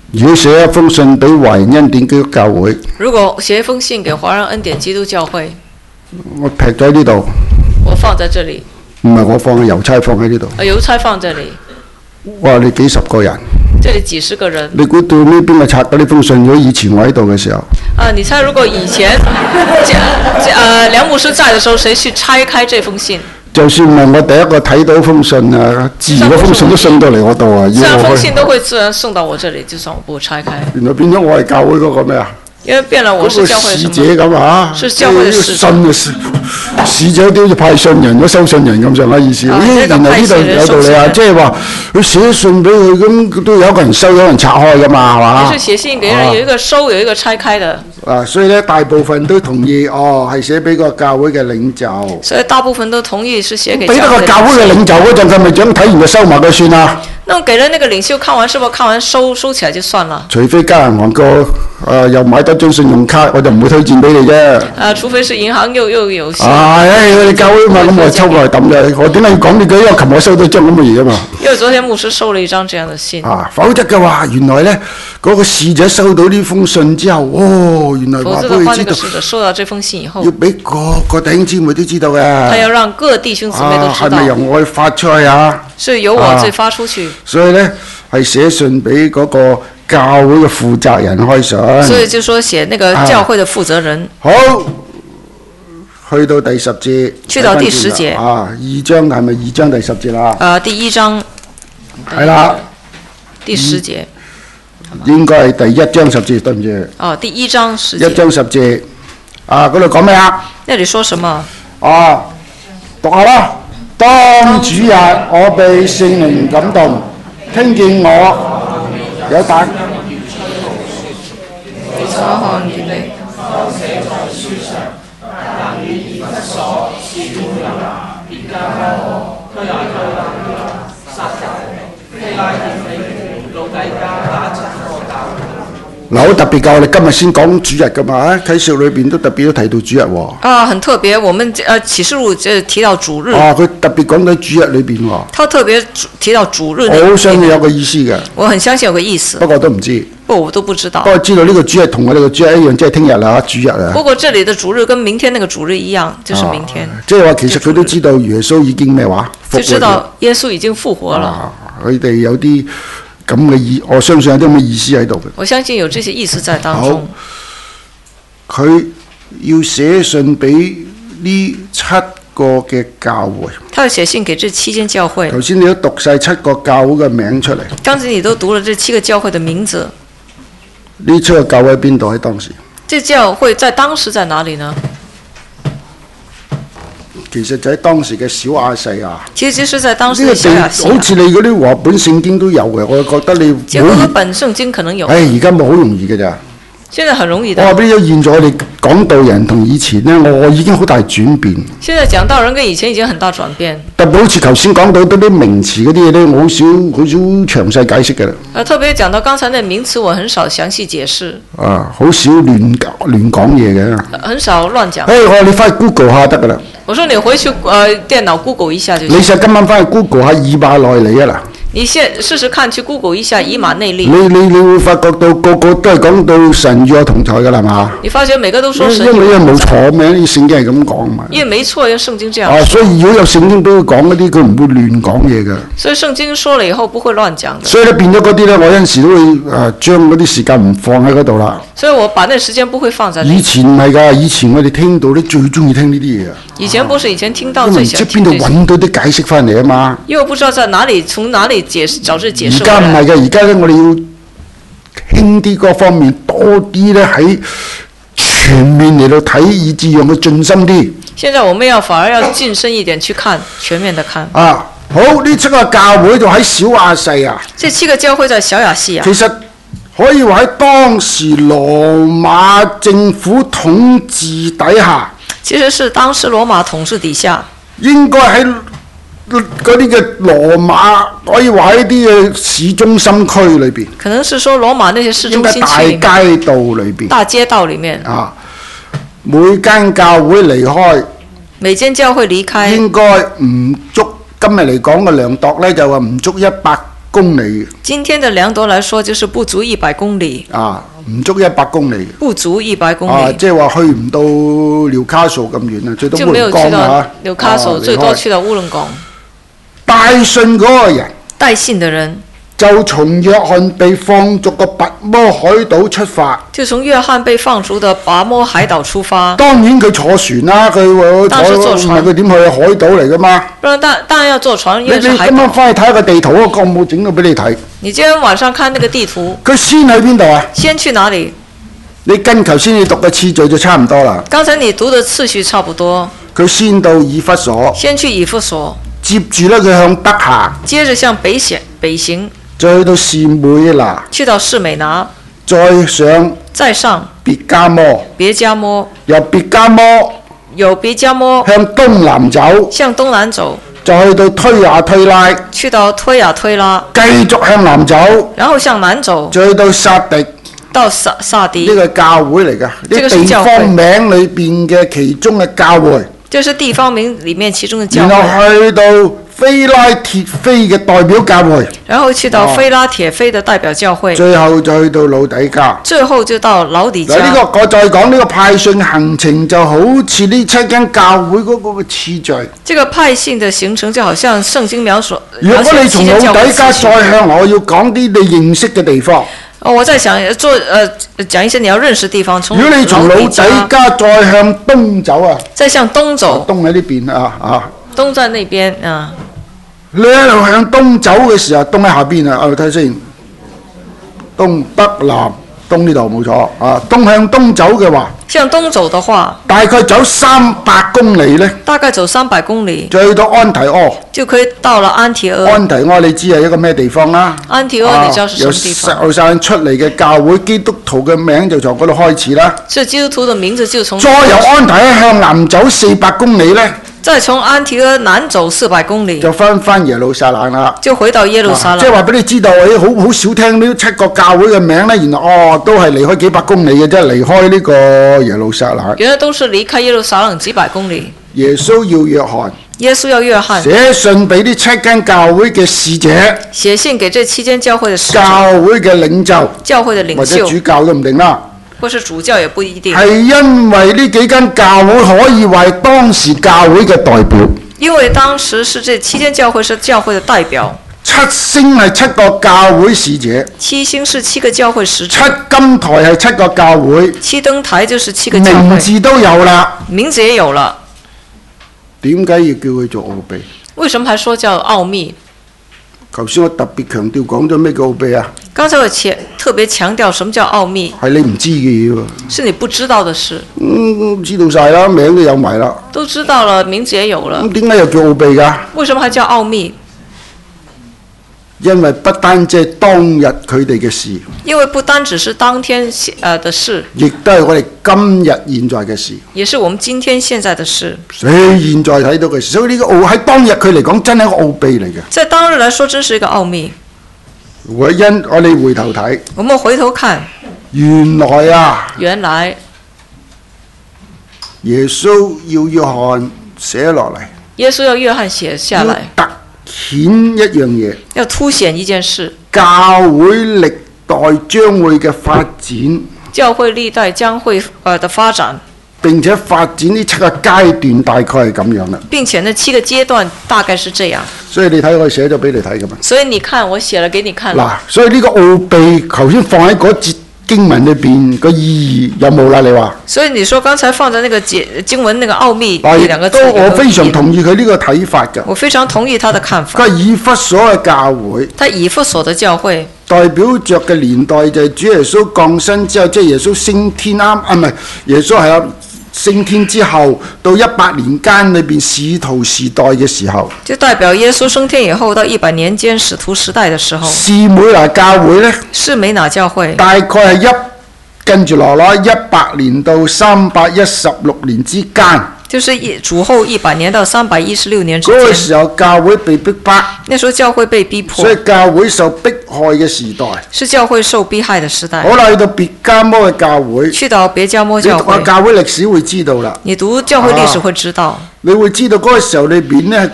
如果寫一封信俾華人恩典基督教會， 如果寫一封信給華人恩典基督教會， 我劈咗喺呢度， 我放在這裡， 唔係我放，郵差放喺呢度。 郵差放這裡。 哇！你幾十個人， 這裡幾十個人， 你估到呢邊個拆咗呢封信？如果以前我喺度嘅時候， 你猜如果以前梁牧師在的時候，誰去拆開這封信？ 就算唔係我第一個睇到封信啊，自然嗰封信都送到嚟我度啊。 這封信都會自然送到我這裡，就算我不拆開。 原來變咗我係教會嗰個咩啊？ 因為變了我是教會的什麼？ 使者咁啊， 是教會的使者。 使者都好似派信人、咗收信人咁上下意思。原來呢度有道理啊，即係話佢寫信俾佢咁，都有一個人收，有人拆開噶嘛，係嘛？ 就是寫信給人，有一個收，有一個拆開的。 所以咧，大部分都同意，係寫俾個教會嘅領袖。 所以大部分都同意是寫給。 俾得個教會嘅領袖嗰陣，佢咪想睇完就收埋佢算啦。 那給了那個領袖看完，是不是看完收起來就算了？ 除非加銀行又買多張信用卡，我就唔會推薦俾你啫。 除非是銀行又有信。 你教會嘛，咁我抽過嚟抌啫。我點解要講呢句？因為琴日收到張咁嘅嘢啊嘛。 因為昨天牧師收了一張這樣的信。 否則嘅話，原來咧嗰個使者收到呢封信之後，原來話俾佢知道。 使者收到這封信以後， 要俾個弟兄姊妹都知道嘅。 他要讓各弟兄姊妹都知道。 係咪由我發出去啊？ 是由我自己發出去。 所以咧係寫信俾嗰個教會嘅負責人開信。 所以就說寫那個教會的負責人。 好，去到第10節。 去到第10節。 2章係咪2章第10節啦？ 第1章。 係啦。 第10節。 應該係第1章10節，對唔住。 第1章10節。 1章10節。嗰度講咩啊？ 那裡說什麼？ 讀下啦。當主日，我被聖靈感動，聽見我有打。嗱，好特別㗎，我哋今日先講主日㗎嘛，啟示裏邊都特別都提到主日喎。 很特別，我們啟示錄提到主日。 佢特別講到主日裏邊喎。 他特別提到主日。 我好相信有個意思嘅。 我很相信有個意思。 不過都唔知。 我都不知道。 不過知道呢個主日同我哋個主日一樣，即係聽日啦，主日啊。 不過這裡的主日跟明天那個主日一樣，就是明天。 即係話其實佢都知道耶穌已經咩話？ 就知道耶穌已經復活了。 佢哋有啲咁嘅我相信有啲咁嘅意思喺度嘅。 我相信有這些意思在當中。 佢要寫信俾呢7個嘅教會。 他要寫信給這7間教會。 頭先你都讀晒7個教會嘅名出嚟。 剛才你都讀了這7個教會嘅名字。 呢7個教會喺邊度？喺當時？ 這教會在當時在哪裡呢？ 其實就喺當時嘅小亞細亞。 其實就是在當時嘅小亞細亞。 好似你嗰啲和本聖經都有嘅，我覺得你。 結果和本聖經可能有。 而家冇好容易嘅咋。 現在很容易的。 我話俾你，現在我哋講道人同以前呢，我已經好大轉變。 現在講道人跟以前已經很大轉變。 特別好似頭先講到啲名詞嗰啲嘢咧，我好少詳細解釋嘅啦。 特別講到剛才那名詞，我很少詳細解釋。 好少亂講嘢嘅。 很少亂講。 我話你翻去 Google 下得噶啦。 我說你回去電腦 Google 一下就行。 你實今晚翻去 Google 下以馬內利啊嗱。 你試試看去 Google 一下以馬內利。 你會發覺到個個都係講到神與我同在㗎啦嘛。 你發覺每個都說神。 因為冇錯咩？啲聖經係咁講嘛。 因為沒錯，因為聖經這樣。 所以如果有聖經俾佢講嗰啲，佢唔會亂講嘢㗎。 所以聖經說了以後不會亂講。 所以咧變咗嗰啲咧，我有陣時都會將嗰啲時間唔放喺嗰度啦。 所以我把那時間不會放在。 以前唔係㗎，以前我哋聽到咧最中意聽呢啲嘢啊。 以前不是以前聽到最喜歡聽。 因為唔知邊度揾到啲解釋翻嚟啊嘛。 因為我不知道在哪裡從哪裡找這解釋。 而家唔係嘅，而家咧我哋要輕啲嗰方面，多啲咧喺全面嚟到睇，以至讓佢盡心啲。 現在我們反而要盡深一點去看，全面的看。 好，呢7個教會就喺小亞細亞。 這7個教會在小亞細亞。 其實可以話喺當時羅馬政府統治底下。 其實是當時羅馬統治底下。 應該喺嗰啲嘅羅馬可以話喺啲嘅市中心區裏邊。 可能是說羅馬那些市中心區。 應該大街道裏邊。 大街道裡面。 每間教會離開。 每間教會離開。 應該唔足今日嚟講嘅量度咧，就話唔足100 公里。 今天的量度來說，就是不足100公里。 啊，唔足100公里。 不足100公里。 啊，即係話去唔到紐卡素咁遠啊，最多烏倫港啊。 紐卡素最多去到烏倫港。 帶信嗰個人。 帶信的人。 就從約翰被放逐個拔摩海島出發， 就從約翰被放逐的拔摩海島出發。 當然佢坐船啦，佢唔係佢點去海島嚟噶嘛？ 不然當然要坐船，因為是海島。 你今晚翻去睇個地圖，我冇整到俾你睇。 你今天晚上看那個地圖。 佢先去邊度啊？ 先去哪裡？ 你跟頭先你讀嘅次序就差唔多啦。 剛才你讀的次序差不多。 佢先到以弗所。 先去以弗所。 接住咧，佢向北行。 接着向北行。 再去到士美拿， 去到士美拿， 再上別加摩，由別加摩向東南走，就去到推雅推拉， 去到推雅推拉， 繼續向南走， 然後向南走， 再去到撒迪，呢個教會嚟㗎，呢地方名裏邊嘅其中嘅教會， 就是地方名裡面其中嘅教會， 然後去到非拉鐵非嘅代表教會， 然後去到非拉鐵非的代表教會， 最後就去到老底嘉， 最後就到老底嘉。 嗱，我再講呢個派信行程就好似呢7間教會嗰個次序。 這個派信的行程就好像聖經描述。 如果你從老底嘉再向我要講啲你認識嘅地方。 我在想講一些你要認識的地方。 如果你從老底嘉再向東走啊， 再向東走， 東喺呢邊啊， 東在那邊啊。 你一路向東走嘅時候，東喺下邊啊，我睇先，東北南東呢度冇錯啊。東向東走嘅話， 向東走的話， 大概走300公里呢， 大概走300公里， 就去到安提阿， 就可以到了安提阿。 安提阿你知係一個咩地方啦？ 安提阿你知道是什麼地方？ 由石澳出嚟嘅教會，基督徒嘅名就從嗰度開始啦。 是基督徒的名字就從。 再由安提阿向南走400公里呢。 再從安提阿南走400公里， 就翻耶路撒冷啦。 就回到耶路撒冷。 即係話俾你知道，好少聽呢7個教會嘅名呢，原來都係離開幾百公里嘅啫，離開呢個耶路撒冷。 原來都是離開耶路撒冷幾百公里。 耶穌要約翰寫信俾呢7間教會嘅使者， 寫信給這7間教會嘅使者， 教會嘅領袖，或者主教都唔定啦。 或是主教也不一定。 係因為呢幾間教會可以為當時教會嘅代表。 因為當時是這7間教會是教會的代表。 7星係7個教會使者。 7星是7個教會使者。 7金台係7個教會。 7燈台就是7個教會。 名字都有啦。 名字也有了。 點解要叫佢做奧秘？ 為什麼還說叫奧秘？ 頭先我特別強調講咗咩叫奧秘啊？ 剛才我特別強調什麼叫奧秘？ 係你唔知嘅嘢喎。 是你不知道的事。 知道晒啦，名都有埋啦。 都知道了，名字也有了。 咁點解又叫奧秘㗎？ 為什麼還叫奧秘？ 因為不單止係當日佢哋嘅事。 因為不單只是當天的事。 亦都係我哋今日現在嘅事。也是我們今天現在的事。 所以現在睇到嘅事，所以呢個喺當日佢嚟講真係一個奧秘嚟嘅。 在當日來說，真是一個奧秘。 我哋回頭睇。 我們回頭看。 原來耶穌要約翰寫落嚟。 耶穌要約翰寫下來。 突顯一樣嘢。 要凸顯一件事。 教會歷代將會嘅發展。 教會歷代將會的發展。 並且發展呢7個階段大概係咁樣啦。 並且呢7個階段大概是這樣。 所以你睇我寫咗俾你睇㗎嘛。 所以你看我寫了給你看。 嗱，所以呢個奧秘頭先放喺嗰節經文裏邊個意義有冇啦？你話？ 所以你說剛才放在那個經文那個奧秘這兩個字， 我非常同意佢呢個睇法㗎。 我非常同意他的看法。 佢係以弗所嘅教會。 他以弗所的教會。 代表着嘅年代就係主耶穌降生之後，即係耶穌升天唔係耶穌係升天之後到100年間裏邊使徒時代嘅時候， 就代表耶穌升天以後到100年間使徒時代嘅時候。 士美拿教會呢？ 士美拿教會大概係跟住落來100年到316年之間。 就是主後100年到316年之間。 嗰個時候教會被逼迫。 那時候教會被逼迫。 所以教會受迫害嘅時代。 是教會受迫害的時代。 好啦，去到別迦摩嘅教會。 去到別迦摩教會。 你讀教會歷史會知道啦。 你讀教會歷史會知道。 你會知道嗰個時候裏邊呢，國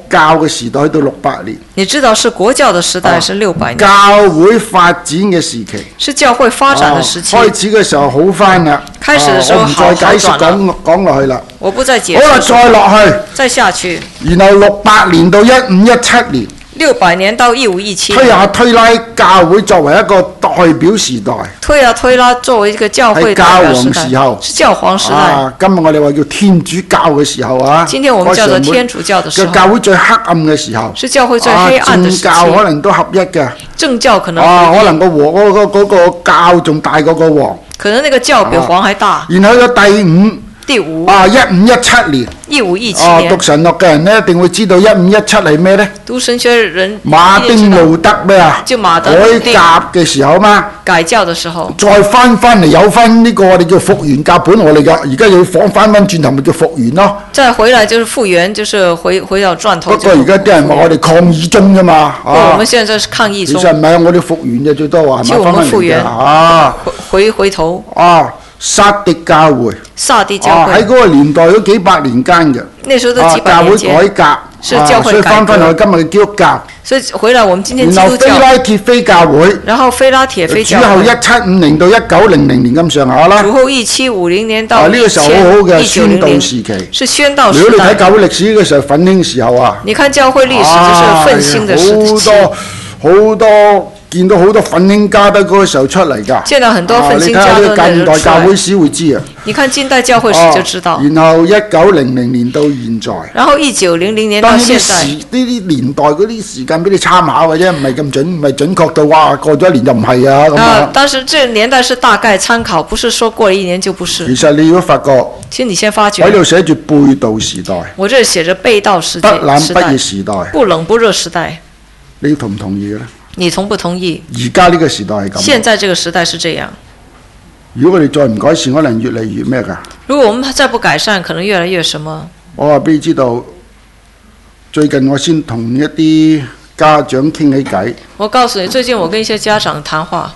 教嘅時代到600年。 你知道是國教的時代是600年。 教會發展嘅時期。 是教會發展的時期。 開始嘅時候好返啦。 開始的時候好轉啦。我唔再解釋講落去啦。 我不再解釋。 好啦，再落去。 再下去。 然後600年到1517年。 600年到1517。 推下推拉教會作為一個代表時代。 推下推拉作為一個教會代表時代。係教皇時候。是教皇時代。 今日我哋話叫天主教嘅時候啊。 今天我們叫做天主教的時候。 教會最黑暗嘅時候。 是教會最黑暗的時期。 政教可能都合一嘅。 政教可能。 可能嗰個教仲大過個王。 可能那個教比皇還大。 然後到第五，1517年。 1517年。 讀神學嘅人呢，一定會知道1517係咩呢？ 讀神學人。 馬丁路德咩啊？ 就馬德路德。改革嘅時候嘛。 改教嘅時候。 再翻嚟有翻呢個我哋叫復原教本我哋㗎，而家要翻轉頭咪叫復原咯。 再回來就是復原，就是回到轉頭。 不過而家啲人話我哋抗議中啫嘛。 我們現在是抗議中。 其實唔係啊，我哋復原嘅最多話係咪翻復原回頭。 撒狄教會。 撒狄教會。 喺嗰個年代都幾百年間嘅。 那時候都幾百年間。 教會改革。 是教會改革。 所以翻嚟今日嘅基督教。 所以回來我們今天基督教。 然後非拉鐵非教會。 然後非拉鐵非教會。 主後1750到1900年咁上下啦。 主後1750年到呢個時候好好嘅宣道時期。 是宣道時代。 如果你睇教會歷史嘅時候，奮興時候啊。 你看教會歷史就是奮興的時期。 好多。見到好多奮興家都嗰個時候出嚟㗎。 見到很多奮興家都你睇下近代教會史會知啊。 你看近代教會史就知道。 然後1900年到現在。 然後1900年到現在。 呢啲年代嗰啲時間俾你參考嘅啫，唔係咁準，唔係準確到哇過咗一年就唔係啊咁啊。 但是這年代是大概參考，不是說過了一年就不是。 其實你如果發覺。 其實你先發覺。 喺度寫住背道時代。 我這寫着背道時代。 不冷不熱時代。 不冷不熱時代。 你同唔同意嘅咧？ 你同不同意？ 而家呢個時代係咁。 現在這個時代是這樣。 如果我哋再唔改善，可能越嚟越咩㗎？ 如果我們再不改善，可能越來越什麼？ 我話俾你知道，最近我先同一啲家長傾起偈。 我告訴你，最近我跟一些家長談話。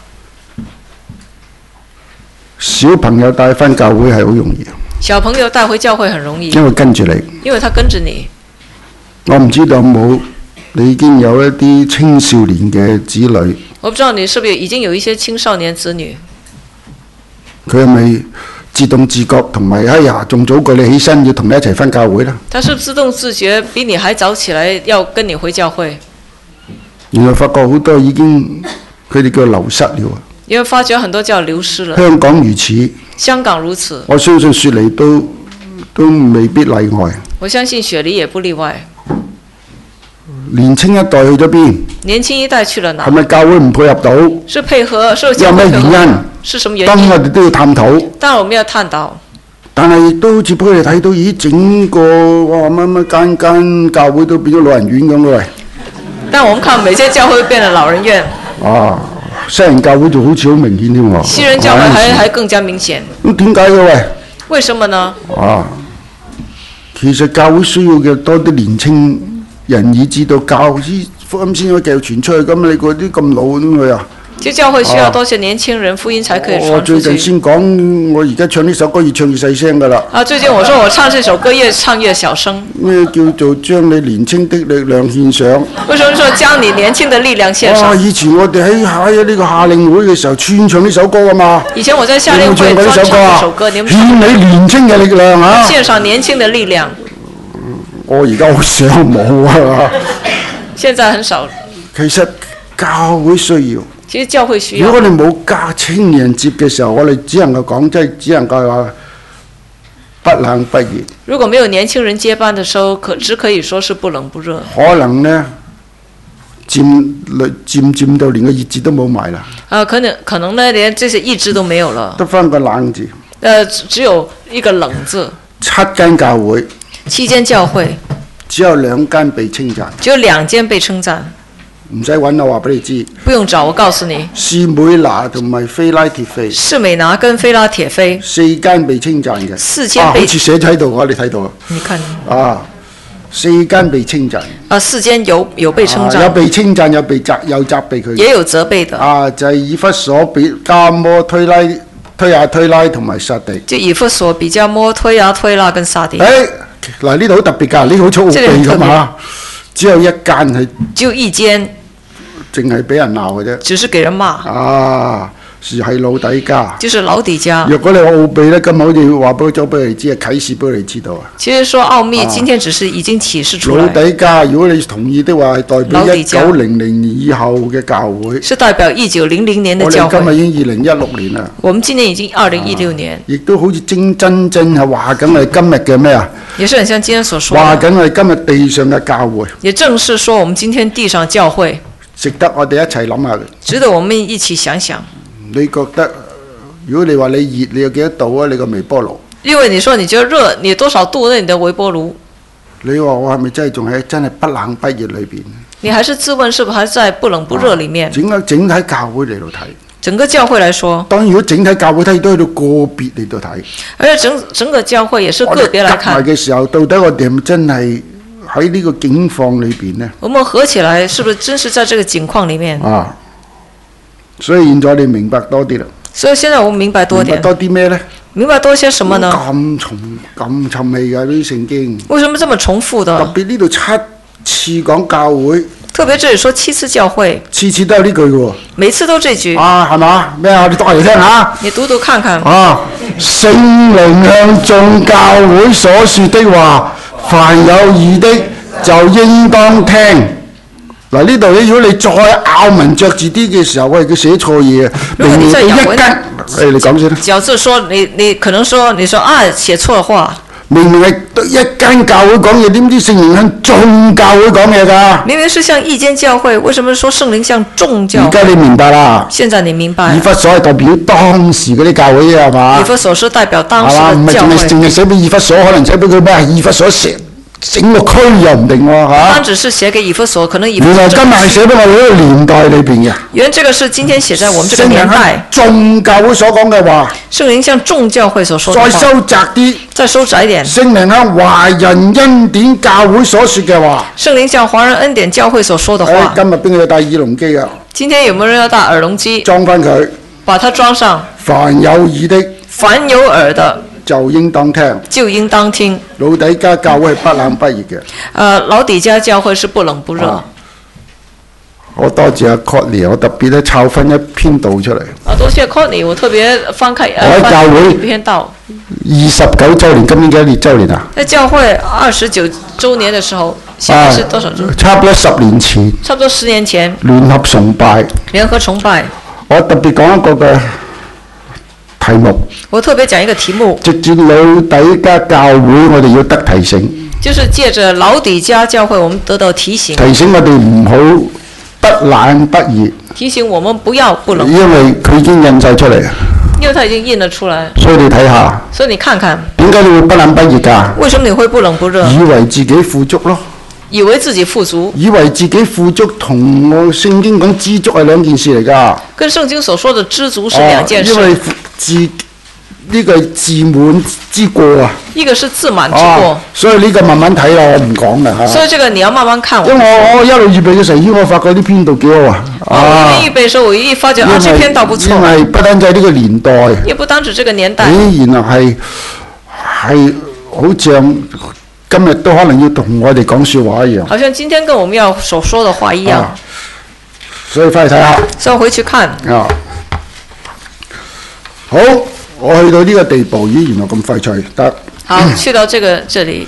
小朋友帶返教會係好容易。 小朋友帶回教會很容易。 因為跟住你。 因為他跟着你。 我唔知道有冇。你已經有一啲青少年嘅子女。 我不知道你是不是已經有一些青少年子女。 佢係咪自動自覺同埋哎呀仲早過你起身要同你一齊返教會啦？ 他是自動自覺比你還早起來要跟你回教會。 然後發覺好多已經佢哋叫流失了。 因為發覺很多叫流失了。 香港如此。 香港如此。 我相信雪梨都未必例外。 我相信雪梨也不例外。 年輕一代去咗邊？ 年輕一代去了哪？ 係咪教會唔配合到？ 是配合，是教會配合。有咩原因？ 是什麼原因？ 當然我哋都要探討。 當然我們要探討。 但係亦都好似俾佢哋睇到，咦，整個哇乜間教會都變咗老人院咁咯喂。 但我們看每間教會變了老人院。 西人教會就好似好明顯添喎。 西人教會還更加明顯。 咁點解嘅喂？ 為什麼呢？ 其實教會需要嘅多啲年青人以至到教師福音先可以繼續傳出去，咁你嗰啲咁老點去啊？ 其實教會需要多些年輕人，福音才可以傳出去。 我最近先講，我而家唱呢首歌越唱越細聲㗎啦。 最近我說我唱這首歌越唱越小聲。 咩叫做將你年輕的力量獻上？ 為什麼說將你年輕的力量獻上？ 以前我哋喺呢個夏令會嘅時候專唱呢首歌㗎嘛。 以前我在夏令會專唱這首歌，你們獻你年輕嘅力量啊！ 獻上年輕的力量。 我而家好想冇啊！ 現在很少。 其實教會需要。 其實教會需要。 如果你冇加青年節嘅時候，我哋只能夠講，即係只能夠話不冷不熱。 如果沒有年輕人接班的時候，只可以說是不冷不熱。 可能呢，漸到連個熱字都冇埋啦。 可能呢，連這些意志都沒有了。 得返個冷字。 只有一個冷字。 7間教會。 7間教會。 只有2間被稱讚。 只有2間被稱讚。 唔使揾我話俾你知。 不用找，我告訴你。士美拿同埋菲拉鐵菲。 士美拿跟菲拉鐵菲。 4間被稱讚嘅。 4間被。 好似寫咗喺度啊！你睇到啊？ 你看。 4間被稱讚。 4間有被稱讚。 有被稱讚，有責備佢。 也有責備的。 就係以弗所、比加摩、推亞推拉同埋撒地。 就以弗所、比加摩、推亞推拉跟撒地。 嗱呢度好特別㗎，呢個好似奧秘咁嚇。 只有一間係， 只有一間， 淨係俾人鬧嘅啫。 只是給人罵。 啊，係老底家。 就是老底家。 若果你話奧秘咧，今日好似話俾咗俾你知啊，啟示俾你知道啊。 其實說奧秘，今天只是已經啟示出來。 老底家，如果你同意的話，係代表1900年以後嘅教會。 是代表1900年的教會。 我哋今日已經2016年啦。 我們今年已經2016年。 亦都好似真正係話緊係今日嘅咩啊？ 也是很像今天所說。 話緊係今日地上嘅教會。 也正是說，我們今天地上教會。 值得我哋一齊諗下嘅。值得我們一起想想。 你覺得？如果你話你熱，你有幾多度啊？你個微波爐？ 因為你說你覺得熱，你多少度呢？你的微波爐？ 你話我係咪真係仲係真係不冷不熱裏邊？ 你還是自問，是不是還在不冷不熱裡面？ 整體教會嚟到睇。 整個教會來說。 當然，如果整體教會睇，都喺度個別嚟到睇。 而且整個教會也是個別來看。 嘅時候，到底我哋係咪真係喺呢個境況裏邊呢？ 我們合起來，是不是真是在這個境況裡面？ 啊！所以現在你明白多啲啦。所以現在我們明白多點。 明白多啲咩呢？ 明白多些什麼呢？ 咁沉氣嘅呢啲聖經。 為什麼這麼重複的？ 特別呢度7次講教會。 特別這裡說7次教會。 次次都有呢句嘅喎。 每次都這句。 啊，係嘛？咩啊？你讀嚟聽下。 你讀看看。 啊，聖靈向眾教會所說的話，凡有耳的就應當聽。嗱，呢度咧，如果你再咬文嚼字啲嘅時候，喂，佢寫錯嘢啊！明明一間，你講先啦。 咬字說你可能說你說啊寫錯話。 明明係一間教會講嘢，點知聖靈向眾教會講嘢㗎？ 明明是向一間教會，為什麼說聖靈向眾教會？ 而家你明白啦。 現在你明白。 以弗所係代表當時嗰啲教會啫，係嘛？ 以弗所是代表當時嘅教會。 唔係淨係寫俾以弗所，可能寫俾佢咩？以弗所整個區又唔定喎嚇。 單只是寫給以弗所，可能以弗所。 原來今日係寫俾我哋呢個年代裏邊嘅。 原來這個是今天寫在我們這個年代。 眾教會所講嘅話。 聖靈向眾教會所說的話。 再收窄啲。 再收窄一點。 聖靈向華人恩典教會所說嘅話。 聖靈向華人恩典教會所說的話。 今日邊個要戴耳聾機啊？ 今天有沒有人要戴耳聾機？ 裝翻佢。 把它裝上。 凡有耳的。 凡有耳的。 就應當聽， 就應當聽。 老底家教會係不冷不熱嘅。 老底家教會是不冷不熱。 我多謝阿 Courtney，我特別咧抄翻一篇道出嚟。 多謝 Courtney，我特別翻開我喺教會一篇道。 29週年，今年幾多年週年啊？ 在教會29週年的時候，現在是多少週？ 差不多10年前。 差不多10年前。 聯合崇拜。 聯合崇拜。 我特別講一個嘅題目。 我特別講一個題目。 藉住老底家教會，我哋要得提醒。 就是借着老底家教會，我們得到提醒。 提醒我哋唔好不冷不熱。 提醒我們不要不冷。 因為佢已經印晒出嚟。 因為它已經印了出來。 所以你睇下。 所以你看看。 點解你會不冷不熱㗎？ 為什麼你會不冷不熱？ 以為自己富足咯。 以為自己富足。 以為自己富足同我聖經講知足係兩件事嚟㗎。 跟聖經所說的知足是兩件事。 因為呢個係自滿之過啊！ 一個是自滿之過。 所以呢個慢慢睇啦，我唔講啦嚇。 所以這個你要慢慢看。 因為我一路預備嘅時候，我發覺呢篇道幾好啊！ 我預備嘅時候，我一發覺這篇道不錯。 因為不單止呢個年代。 也不單止這個年代。 原來係好像今日都可能要同我哋講説話一樣。 好像今天跟我們要所說的話一樣。 所以翻去睇下。 所以回去看。 啊，好。我去到呢個地步，原來咁快脆得。 好，去到這裡。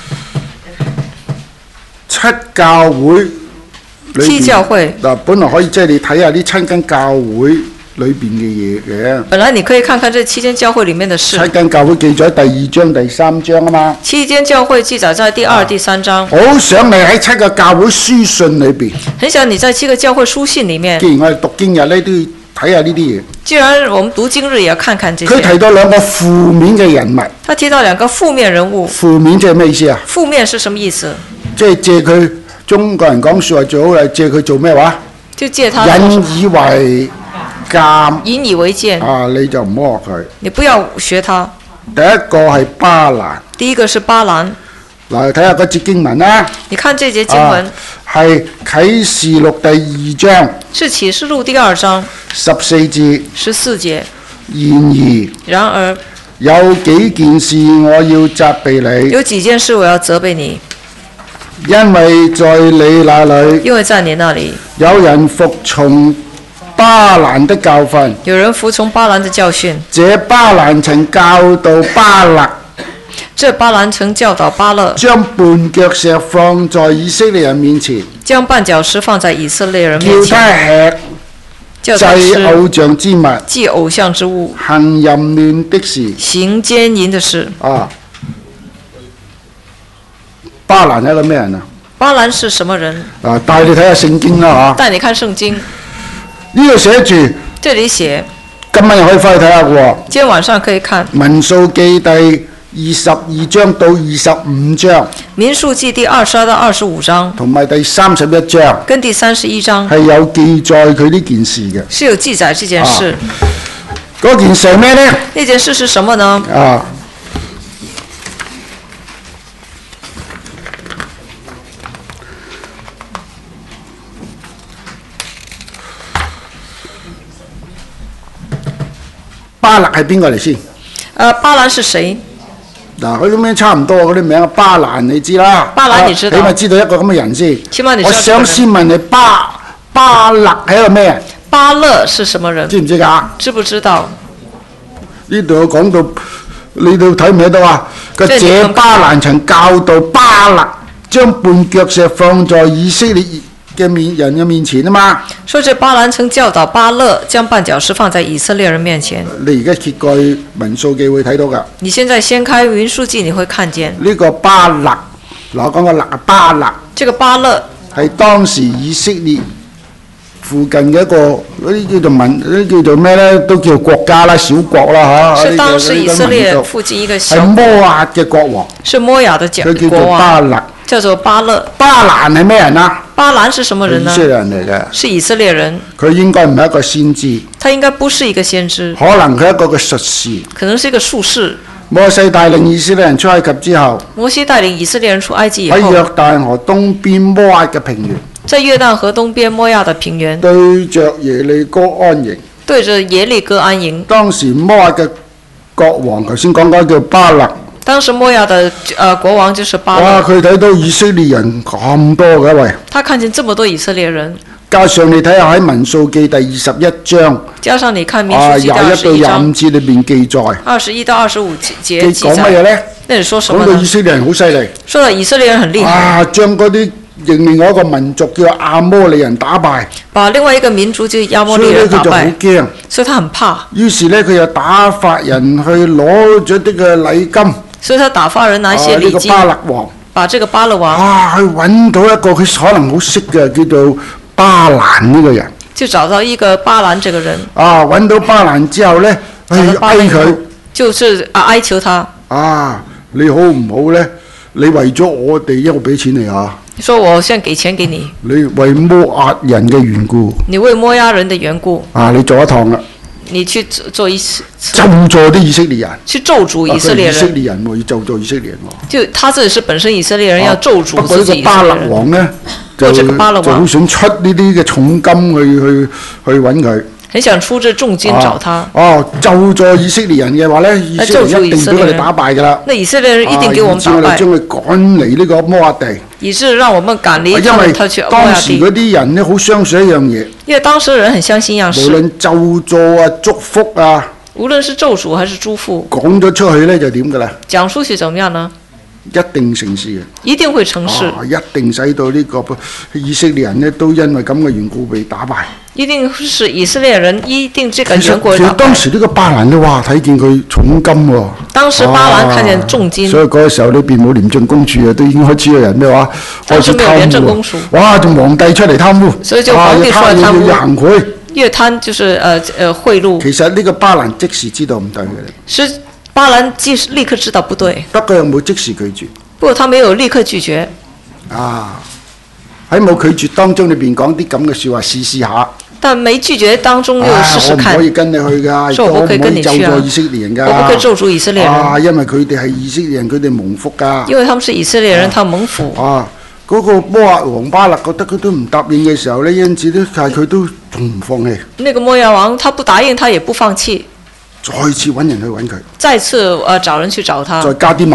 7教會。 7教會。 嗱，本來可以即係你睇下呢7間教會裏邊嘅嘢嘅。 本來你可以看看這7間教會裡面的事。7 間教會記載第2章、第3章啊嘛。 7間教會記載在第2、第3章。 好想你喺7個教會書信裏邊。 很想你在7個教會書信裡面。 既然我哋讀經日咧，都要睇下呢啲嘢。 既然我們讀今日也要看看這些。 佢提到2個負面嘅人物。 他提到2個負面人物。 負面即係咩意思啊？ 負面是什麼意思？ 即係借佢中國人講説話最好係借佢做咩話？ 就借他。 引以為鑑。 引以為鑑。 啊，你就唔好學佢。 你不要學他。 第一個係巴蘭。 第一個是巴蘭。 嗱，睇下嗰節經文啦。 你看這節經文。 係啟示錄第2章。 是啟示錄第2章。 14節。 14節。 然而。有幾件事我要責備你。 有幾件事我要責備你。 因為在你那裏， 因為在你那裡有人服從巴蘭的教訓， 有人服從巴蘭的教訓。 這巴蘭曾教導巴勒， 這巴蘭曾教導巴勒， 將絆腳石放在以色列人面前， 將絆腳石放在以色列人面叫他前， 吃叫他祭偶吃像之物， 祭偶像之物， 行淫亂的事。 行姦淫的事。 啊，巴蘭係一個咩人啊？ 巴蘭是什麼人？ 啊，帶你睇下聖經啦嚇。 帶你看聖經， 呢度寫住， 這裡寫， 今晚又可以翻去睇下喎。 今天晚上可以看民數記第22章到25章， 民數記第22到25章， 同埋第31章， 跟第31章係有記載佢呢件事嘅。 是有記載這件事。 嗰件事係咩呢？ 那件事是什麼呢？ 啊，巴勒係邊個嚟先？ 巴蘭是誰？ 嗱，嗰啲名差唔多嗰啲名，巴蘭你知啦。 巴蘭你知道？ 起碼知道一個咁嘅人先。 起碼你知道。 我想先問你，巴勒係一個咩人？ 巴勒是什麼人？ 知唔知㗎？ 知不知道？ 呢度有講到，你都睇唔睇到啊？個這巴蘭曾教導巴勒將絆腳石放在以色列嘅人嘅面前啊嘛。 說這巴蘭曾教導巴勒將絆腳石放在以色列人面前。 你而家揭蓋民數記會睇到㗎。 你現在掀開民數記，你會看見呢個巴勒，嗱我講個勒啊巴勒。 這個巴勒係當時以色列附近嘅一個嗰啲叫做嗰啲叫做咩咧，都叫國家啦、小國啦嚇。 是當時以色列附近一個小國。 係摩押嘅國王。 是摩亞的佢叫做巴勒。 叫做巴勒。 巴蘭係咩人啊？ 巴蘭是什麼人呢？ 以色列人嚟嘅。 是以色列人。 佢應該唔係一個先知。 他應該不是一個先知。 可能佢係一個嘅術士。 可能是一個術士。 摩西帶領以色列人出埃及之後。 摩西帶領以色列人出埃及以後。 喺約旦河東邊摩押嘅平原。 在約旦河東邊摩亞的平原， 對着耶利哥安營。 對着耶利哥安營。 當時摩亞嘅國王，頭先講嗰叫巴勒。 當時摩亞的國王就是巴勒。 哇！佢睇到以色列人咁多嘅喂。 他看見這麼多以色列人。 加上你睇下喺民數記第21章。 加上你看民數記第 21到25節裏邊記載。 21到25節記載。 講乜嘢呢？ 那你說什麼呢？ 講到以色列人好犀利。 說到以色列人很厲害。 啊！將嗰啲另外一個民族叫亞摩利人打敗， 把另外一個民族叫亞摩利人打敗， 所以佢就好驚， 所以他很怕。 於是呢，佢又打發人去攞咗啲嘅禮金， 所以他打發人拿一些禮金， 巴勒王， 把這個巴勒王， 去揾到一個佢可能好識嘅叫做巴蘭呢個人， 就找到一個巴蘭這個人， 揾到巴蘭之後呢，去哀佢， 就是哀求他， 你好唔好呢？你為咗我哋，因為我俾錢你啊。 說我現在給錢給你。 你為摩押人嘅緣故。 你為摩押人的緣故。 你做一趟啦。 你去做一次。 咒詛啲以色列人。 去咒詛以色列人。 以色列人喎，要咒詛以色列人喎。 就他這裡是本身以色列人，要咒詛自己以色列人。 不過呢個巴勒王呢，就好想出呢啲嘅重金去揾佢。 很想出這重金找他。 咒詛以色列人嘅話呢，以色列人一定俾我哋打敗㗎啦。 那以色列人一定給我們打敗。 以致我哋將佢趕離呢個摩押地。 以致讓我們趕離他去摩押地。 當時嗰啲人呢，好相信一樣嘢。 因為當時人很相信一樣事。 無論咒詛啊、祝福啊。 無論是咒詛還是祝福。 講咗出去呢，就點㗎啦？ 講出去怎麼樣呢？ 一定成事嘅， 一定會成事。 一定使到呢個以色列人呢，都因為咁嘅緣故被打敗。 一定是以色列人，一定這個緣故被打敗。 其實當時呢個巴蘭呢，哇！睇見佢重金喎。 當時巴蘭看見重金。 所以嗰個時候呢，邊冇廉政公署啊，都已經開始有人咩話開始貪污。哇！仲皇帝出嚟貪污。 所以就皇帝出嚟貪污。 要行賄。 越貪就是賄賂。 其實呢個巴蘭即時知道唔對嘅。 是。巴蘭立刻知道不對， 不過又冇即時拒絕。 不過他沒有立刻拒絕。 喺冇拒絕當中裏邊講啲咁嘅説話試下。 但沒拒絕當中又試試看。 我唔可以跟你去㗎， 說我不可以跟你去啊。 咒詛以色列人㗎。 我不可以咒詛以色列人。 因為佢哋係以色列人，佢哋蒙福㗎。 因為他們是以色列人，他蒙福。 嗰個摩押王巴勒覺得佢都唔答應嘅時候呢，因此呢，但係佢都仲唔放棄。 那個摩押王，他不答應，他也不放棄。 再次揾人去揾佢， 再次找人去找他， 再加啲馬，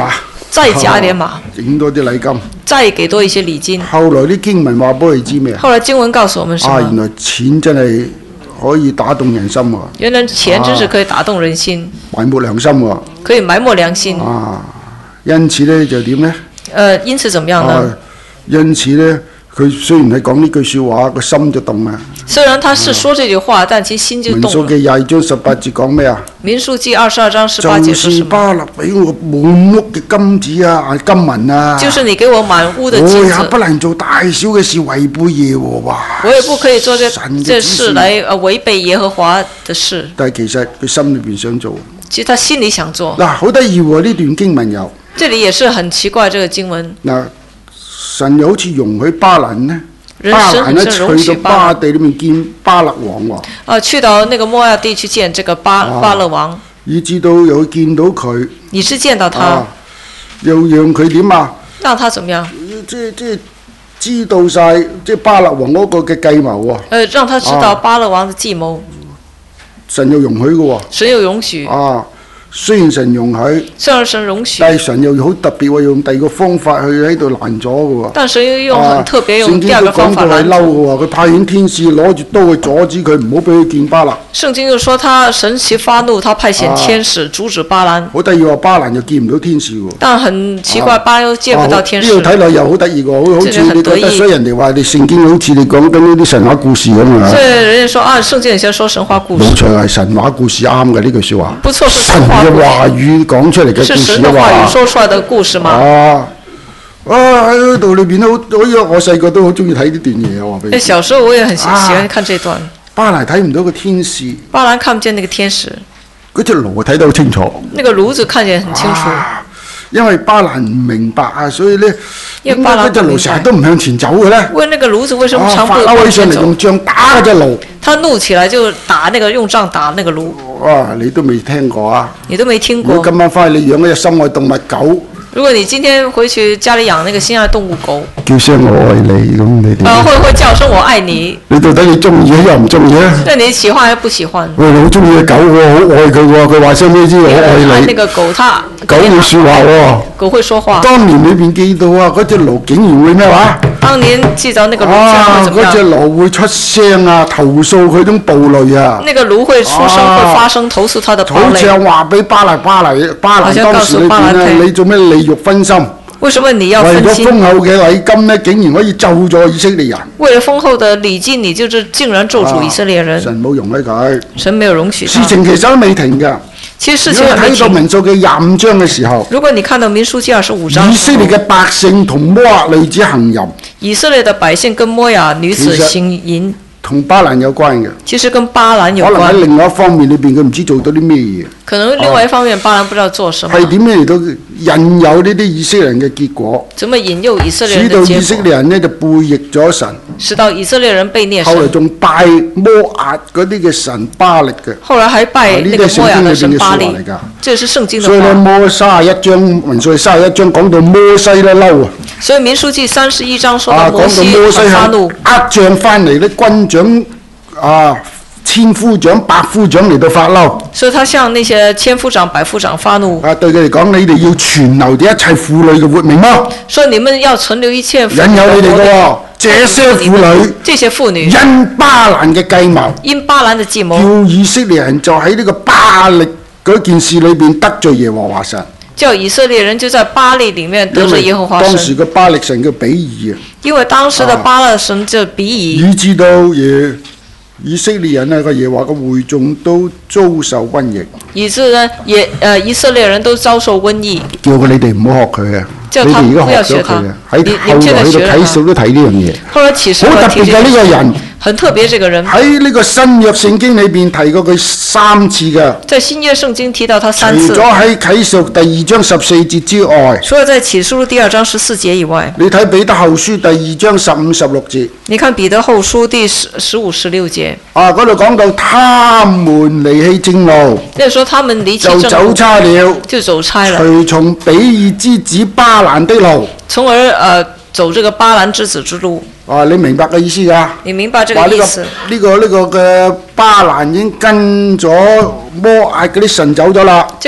再加一點馬， 整多啲禮金， 再給多一些禮金。 後來啲經文話俾佢知咩？ 後來經文告訴我們什麼？ 原來錢真係可以打動人心喎！ 原來錢真是可以打動人心， 埋沒良心喎！ 可以埋沒良心。 因此咧就點咧？ 因此怎麼樣呢？ 因此咧，佢雖然係講呢句説話，個心就動啦。 雖然他是說這句話，但其心就動了。 民數記22章18節講咩啊？ 民數記22章18節是什麼？ 就是巴勒俾我滿屋嘅金子啊，金銀啊。 就是你給我滿屋的金子。 我也不能做大小嘅事違背耶和華。 我也不可以做這事來違背耶和華的事。 但係其實佢心裏邊想做。 其實他心裡想做。 嗱，好得意喎！呢段經文有。 這裡也是很奇怪，這個經文。 嗱，神又好似容許巴蘭呢。巴蘭呢去到巴地裏面見巴勒王喎。 去到那個摩亞地去見這個巴勒王。 以至到又見到佢。 你是見到他。 又讓佢點啊？ 讓他怎麼樣？ 即知道晒即巴勒王嗰個嘅計謀喎。 讓他知道巴勒王的計謀。 神又容許嘅喎。 神又容許。 雖然神容許， 但係神又好特別喎，用第二個方法去喺度攔阻嘅喎。 但神又用很特別用第二個方法攔阻。聖經都講到係嬲嘅喎，佢派遣天使攞住刀去阻止佢，唔好俾佢見巴勒。聖經就說他神奇發怒，他派遣天使阻止巴蘭。好得意喎，巴蘭又見唔到天使喎。但很奇怪，巴蘭又見唔到天使。呢度睇落又好得意喎，好似你覺得，所以人哋話你聖經好似你講緊呢啲神話故事咁啊。所以人哋說聖經有些說神話故事。冇錯，係神話故事啱嘅呢句説話。不錯，是神話。嘅話語講出嚟嘅故事啊！是神的話語說出來的故事嗎？喺度裏邊都好，我細個都好中意睇呢段嘢啊！話俾你。小時候我也很喜歡看這段。巴蘭睇唔到個天使。巴蘭看唔見那個天使。嗰隻驢睇得好清楚。那個驢子看見很清楚。因為巴蘭唔明白啊，所以咧，點解嗰隻驢成日都唔向前走嘅咧？問那個驢子為什麼常不向前走？用杖打嗰隻驢。他怒起來就打那個用杖打那個驢。哇！你都未聽過啊？你都沒聽過。如果今晚翻去你養嗰隻心愛動物狗。如果你今天回去家裡養那個心愛動物狗，叫聲我愛你咁你點？會叫聲我愛你。你到底你中意又唔中意啊？那你喜歡還是不喜歡？我好中意隻狗喎，好愛佢喎，佢話聲俾你知我愛你。那個狗它狗會説話喎。狗會說話。當年裏邊記到啊，嗰隻驢竟然會咩話？當年記到那個驢將會怎麼樣？嗰隻驢會出聲啊，投訴佢種暴戾啊。那個驢會出聲，會發聲投訴它的暴戾。好似話俾巴蘭當時裏邊咧，你做咩利欲分心？為什麼你要分心？為咗豐厚嘅禮金呢，竟然可以咒咗以色列人。為了豐厚的禮金，你就是竟然咒詛以色列人。神冇容許佢。神沒有容許。事情其實都未停㗎。其實事情還沒停。如果睇到民數記25章嘅時候，如果你看到民數記25章，以色列嘅百姓同摩亞女子行淫。以色列的百姓跟摩亞女子行淫。同巴蘭有關嘅，其實跟巴蘭有關。可能喺另外一方面裏邊，佢唔知做到啲咩嘢。可能另外一方面，巴蘭不知道做什麼。係點樣嚟到引誘呢啲以色列人嘅結果？怎麼引誘以色列人的結果？使到以色列人呢就背逆咗神。使到以色列人背逆神。後來仲拜摩押嗰啲嘅神巴力嘅。後來還拜那個摩押嘅神巴力。呢個係聖經裏邊嘅説話嚟㗎。這是聖經的話。所以咧，31章民數記31章講到摩西咧嬲啊。所以民數記31章說到摩西發怒，壓仗翻嚟咧軍長千夫長、百夫長嚟到發嬲。所以他向那些千夫長、百夫長發怒。對佢嚟講，你哋要存留啲一切婦女嘅活命嗎？所以你們要存留一切引誘你哋嘅喎，這些婦女，因巴蘭嘅計謀，叫以色列人就喺呢個巴力嗰件事裏邊得罪耶和華神。叫以色列人就在巴力裡面得罪耶和華神。當時嘅巴力神叫比爾啊。因為當時的巴力神叫比爾。以致到以色列人啊個耶和華嘅會眾都遭受瘟疫。以致呢以色列人都遭受瘟疫。叫佢你哋唔好學佢啊！你哋而家學咗佢啊！喺後來去到啟示都睇呢樣嘢。好特別嘅呢個人。很特別，這個人喺呢個新約聖經裏邊提過佢3次嘅。在新約聖經提到他3次。除咗喺啟示第2章14節之外，除了在啟示錄第2章14節以外，你睇彼得後書第2章15、16節。你看彼得後書第15、16節。嗰度講到他們離棄正路。即係說他們離棄正路。就走差了。就走差了。隨從比爾之子巴蘭的路。從而走這個巴蘭之子之路。你明白嘅意思㗎？你明白這個意思？呢個嘅巴蘭已經跟咗摩押嗰啲神走咗啦。這個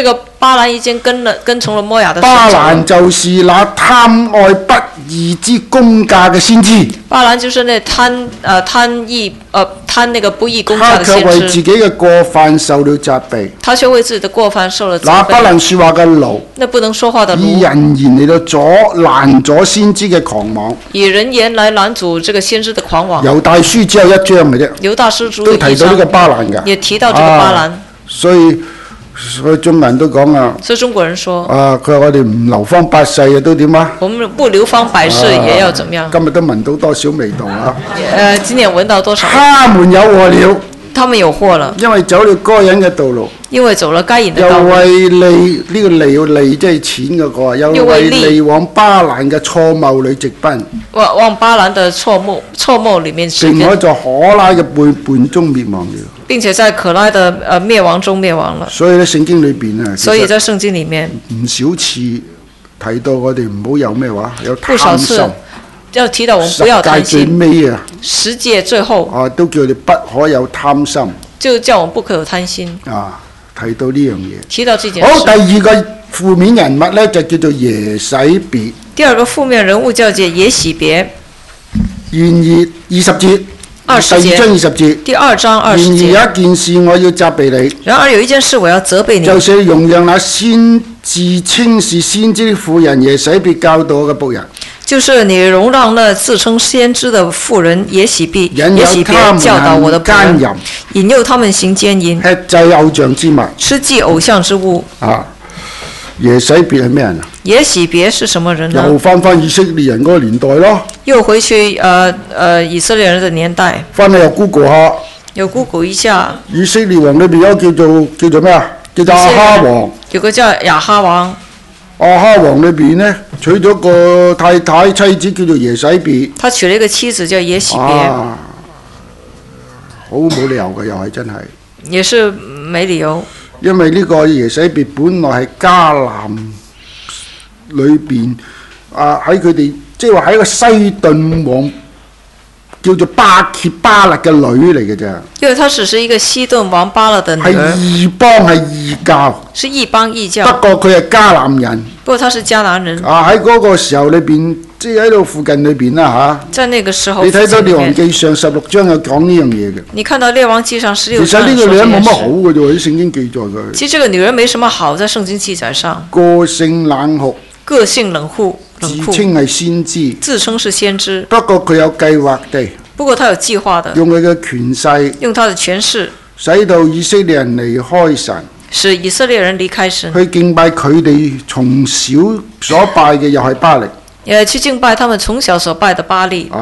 巴蘭已經跟從了摩亞的神。 巴蘭就是那貪愛不義之公價嘅先知。 巴蘭就是那貪那個不義公價的先知。 他卻為自己嘅過犯受了責備。 他卻為自己的過犯受了責備。 那不能說話嘅驢， 那不能說話的驢， 以人言嚟到攔阻先知嘅狂妄。 以人言來攔阻這個先知的狂妄。 猶大書只有1章嘅啫。 猶大書都提到呢個巴蘭㗎。 也提到這個巴蘭。 所以中國人都講啊。 所以中國人說。 佢話我哋唔流芳百世啊，都點啊？ 我們不流芳百世也要怎麼樣？ 今日都聞到多少味道啊？ 今年聞到多少？ 他們有禍了。 他們有禍了。 因為走了該隱嘅道路。 因為走了該隱的道路。 又為利呢個利即係錢嗰個啊，又為利往巴蘭嘅錯謬裏直奔。 往巴蘭的錯謬裡面直奔。 並可在可拉嘅背叛中滅亡了。 並且在可拉的滅亡中滅亡了。 所以咧，聖經裏邊啊， 所以在聖經裡面唔少次提到我哋唔好有咩話，有貪心。 不少次要提到我們不要貪心。 10誡最尾啊 ，10誡最後都叫我哋不可有貪心。 就叫我們不可有貪心。 提到呢樣嘢。 提到這件事。 好，第二個負面人物咧就叫做耶洗別。 第二個負面人物叫做耶洗別。 然而20節。第2章20節。 第2章20節。 然而有一件事我要責備你。 然而有一件事我要責備你。 就是容讓那先自稱是先知的婦人耶洗別教導我嘅僕人。 就是你容讓那自稱先知的婦人耶洗別教導我的僕人，引誘他們行姦淫， 吃祭偶像之物， 吃祭偶像之物。 耶洗別係咩人啊？ 耶洗別是什麼人呢？ 又翻以色列人嗰個年代咯。 又回去以色列人的年代。 翻去又 Google 下。 又 Google 一下。 以色列王裏邊有叫做咩啊？叫做亞哈王。 有個叫亞哈王。 亞哈王裏邊呢，娶咗個太太妻子叫做耶洗別。 他娶了一個妻子叫耶洗別。 好冇理由嘅，又係真係。 也是沒理由。 因為呢個耶洗別本來係迦南裏邊喺佢哋，即係話喺個西頓王叫做巴揭巴勒嘅女嚟嘅啫。因為他只是一個西頓王巴勒的女兒。係異邦，係異教。是異邦異教。不過佢係迦南人。不過他是迦南人。喺嗰個時候裏邊，即係喺度附近裏邊啦嚇。在那個時候。你睇到《列王記上》16章有講呢樣嘢嘅。你看到《列王記上》16章。其實呢個女人冇乜好嘅啫喎，啲聖經記載佢。其實這個女人沒什麼好，在聖經記載上。個性冷酷。個性冷酷。自稱係先知。自稱是先知。不過佢有計劃地。不過他有計劃的。用佢嘅權勢。用他的權勢。使到以色列人離開神。使以色列人離開神。去敬拜佢哋從小所拜嘅又係巴力。去敬拜他們從小所拜的巴力。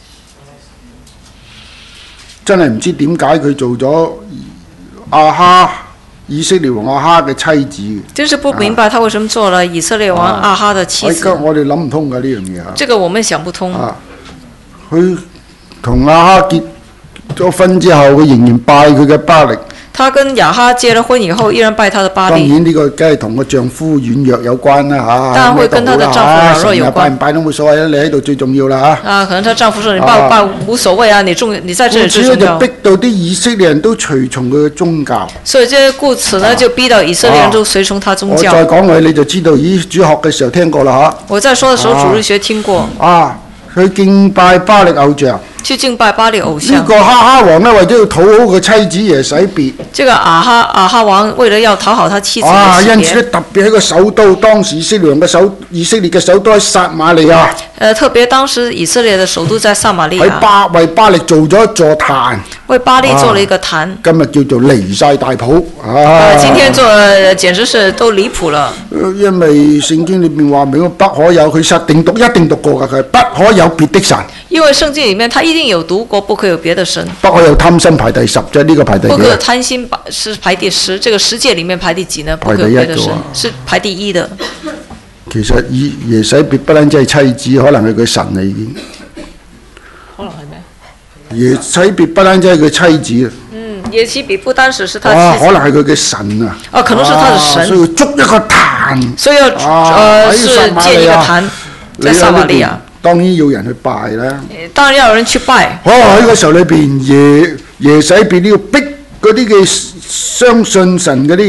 真係唔知點解佢做咗亞哈以色列王亞哈嘅妻子。真是不明白他為什麼做了以色列王亞哈的妻子。我哋諗唔通㗎呢樣嘢。這個我們想不通。佢同亞哈結咗婚之後，佢仍然拜佢嘅巴力。他跟亞哈結了婚以後，依然拜他的巴力。當然呢個梗係同個丈夫軟弱有關啦嚇。當然會跟他的丈夫軟弱有關。拜唔拜都冇所謂啦，你喺度最重要啦嚇。可能他丈夫說：你拜無所謂啊，你在這裡最重要。就逼到啲以色列人都隨從佢嘅宗教。所以故此呢，就逼到以色列人都隨從他宗教。我再講佢你就知道，主學嘅時候聽過啦嚇。我在說嘅時候，主日學聽過。去敬拜巴力偶像。去敬拜巴力偶像。呢個亞哈王呢，為咗要討好個妻子耶洗別。這個亞哈王為了要討好他妻子耶洗別。因此咧，特別喺個首都，當時以色列嘅首都喺撒瑪利亞。特別當時以色列嘅首都在撒瑪利亞。為巴力做咗一座壇。為巴力做了一個壇。今日叫做離晒大譜。今天做簡直是都離譜了。因為聖經裏面話明不可有，佢一定讀過㗎，佢不可有別的神。因為聖經裡面他一定有讀過，不可有別的神。不可有貪心排第10啫，呢個排第幾？不可有貪心是排第10，這個10誡裡面排第幾呢？不可有別的神是排第1的。其實耶洗別不單止係妻子，可能係佢神嚟已經。可能係咩？耶洗別不單止係佢妻子。耶洗別不單止是他妻子。可能係佢嘅神啊。可能是他的神。所以要築一個壇。所以要是建一個壇，在撒瑪利亞。當然要人去拜啦。當然要有人去拜。喺個時候裏邊，耶洗別都要逼嗰啲嘅相信神嗰啲人。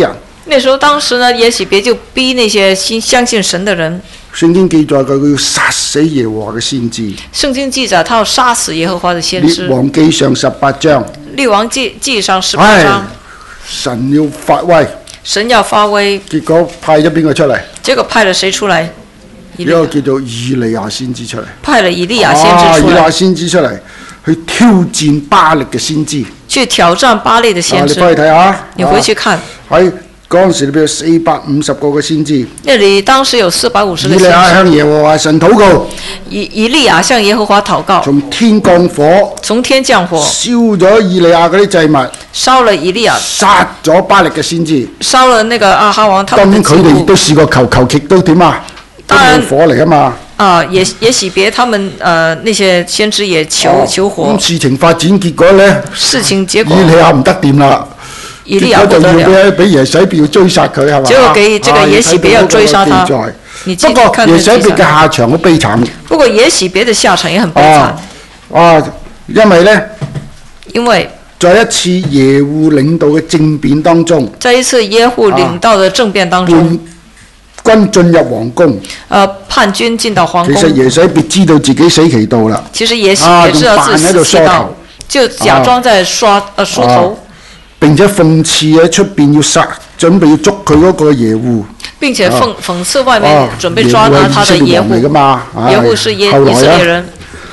那時候當時呢，耶洗別就逼那些相信神的人。 聖經記載佢要殺死耶和華嘅先知。 聖經記載他要殺死耶和華的先知。 列王記上18章。 列王記上18章。 神要發威。 神要發威。 結果派咗邊個出嚟？ 結果派了誰出嚟？ 一個叫做以利亞先知出嚟。 派了以利亞先知出嚟。 以利亞先知出嚟去挑戰巴力嘅先知。 去挑戰巴力嘅先知。 你翻去睇下。 你回去看。 喺嗰陣時裏邊有450個嘅先知。 那裡當時有450個先知。 以利亞向耶和華神禱告。 以利亞向耶和華禱告。 從天降火。 從天降火。 燒咗以利亞嗰啲祭物。 燒了以利亞。 殺咗巴力嘅先知。 燒了那個亞哈王他們的祭物。 當然佢哋亦都試過求極都點啊？都冇火嚟㗎嘛。 也洗別他們那些先知也求火。 咁事情發展結果呢？ 事情結果。 以利亞唔得掂啦。 以利亞不得了。 俾耶洗別要追殺佢係嘛？ 結果給這個耶洗別要追殺他。 不過耶洗別嘅下場好悲慘。 不過耶洗別嘅下場也很悲慘。 因為呢，在一次耶戶領導嘅政變當中。 在一次耶戶領導嘅政變當中。 軍進入皇宮。 叛軍進到皇宮。 其實耶洗別知道自己死期到啦。 其實耶洗別知道自己死期到，就假裝在梳頭。 並且諷刺喺出邊要殺，準備要捉佢嗰個耶戶。 並且諷刺外面準備抓拿他的耶戶。耶戶是以色列人。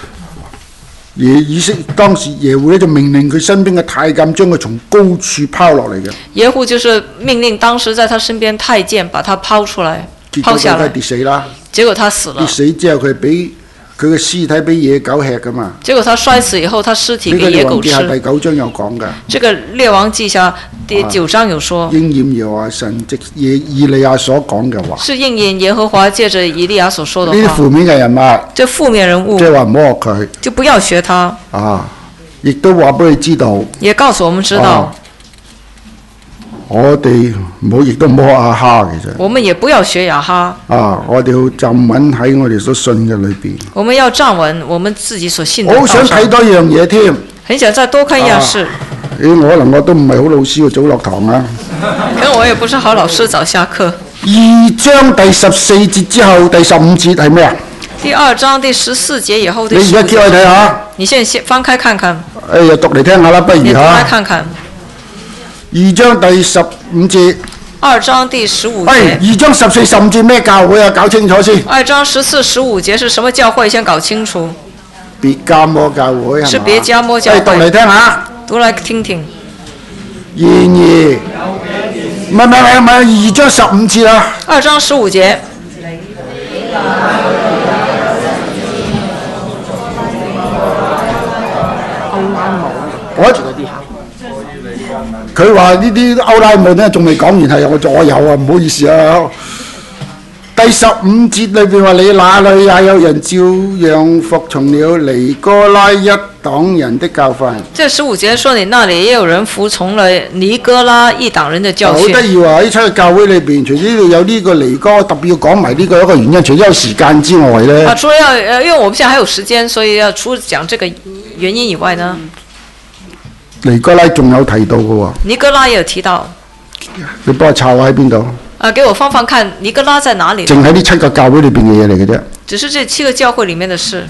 當時耶戶咧就命令佢身邊嘅太監將佢從高處拋落嚟嘅。 耶戶就是命令當時在他身邊太監把他拋出來，拋下來。 跌死啦。 結果他死了。 跌死之後佢俾佢嘅屍體俾野狗吃噶嘛。 結果他摔死以後，他屍體給野狗吃。 呢個列王記下第9章有講㗎。 這個列王記下第9章有說。 應驗耶和華神藉以利亞所講嘅話。 是應驗耶和華借着以利亞所說的話。 呢啲負面嘅人物。 這負面人物。 即係話唔好學佢。 就不要學他。 亦都話俾佢知道。 也告訴我們知道。 我哋亦都唔好學亞哈其實。 我們也不要學亞哈。 我哋要站穩喺我哋所信嘅裏邊。 我們要站穩我們自己所信的。 我好想睇多樣嘢添。 很想再多看一樣事。 可能我都唔係好老師，我早落堂啊。 可能我也不是好老師，早下課。 2章第14節之後第15節係咩啊？ 第2章第14節以後第15節。 你而家叫我睇下。 你現在翻開看看。 讀嚟聽下啦，不如嚇。 你讀來看看。 2章第15節。 2章第15節。 2章14、15節咩教會啊？搞清楚先。 2章14、15節是什麼教會？先搞清楚。 別迦摩教會係嘛？ 是別迦摩教會。 讀嚟聽下。 讀來聽聽。 然而，唔係2章15節啊。 2章15節。 佢話呢啲歐拉姆呢仲未講完，係我有啊，唔好意思啊。第15節裏邊話：你那裏也有人照樣服從了尼哥拉一黨人的教訓。 這15節說你那裡也有人服從了尼哥拉一黨人的教訓。 好得意喎！喺七個教會裏邊，除咗有呢個尼哥，特別要講埋呢個一個原因，除咗有時間之外呢。 除了因為我們現在還有時間，所以要除了講這個原因以外呢， 尼哥拉仲有提到嘅喎。 尼哥拉也有提到。 你幫我抄喺邊度？ 給我放放看，尼哥拉在哪裡？ 淨喺呢7個教會裏邊嘅嘢嚟嘅啫。 只是這7個教會裡面的事。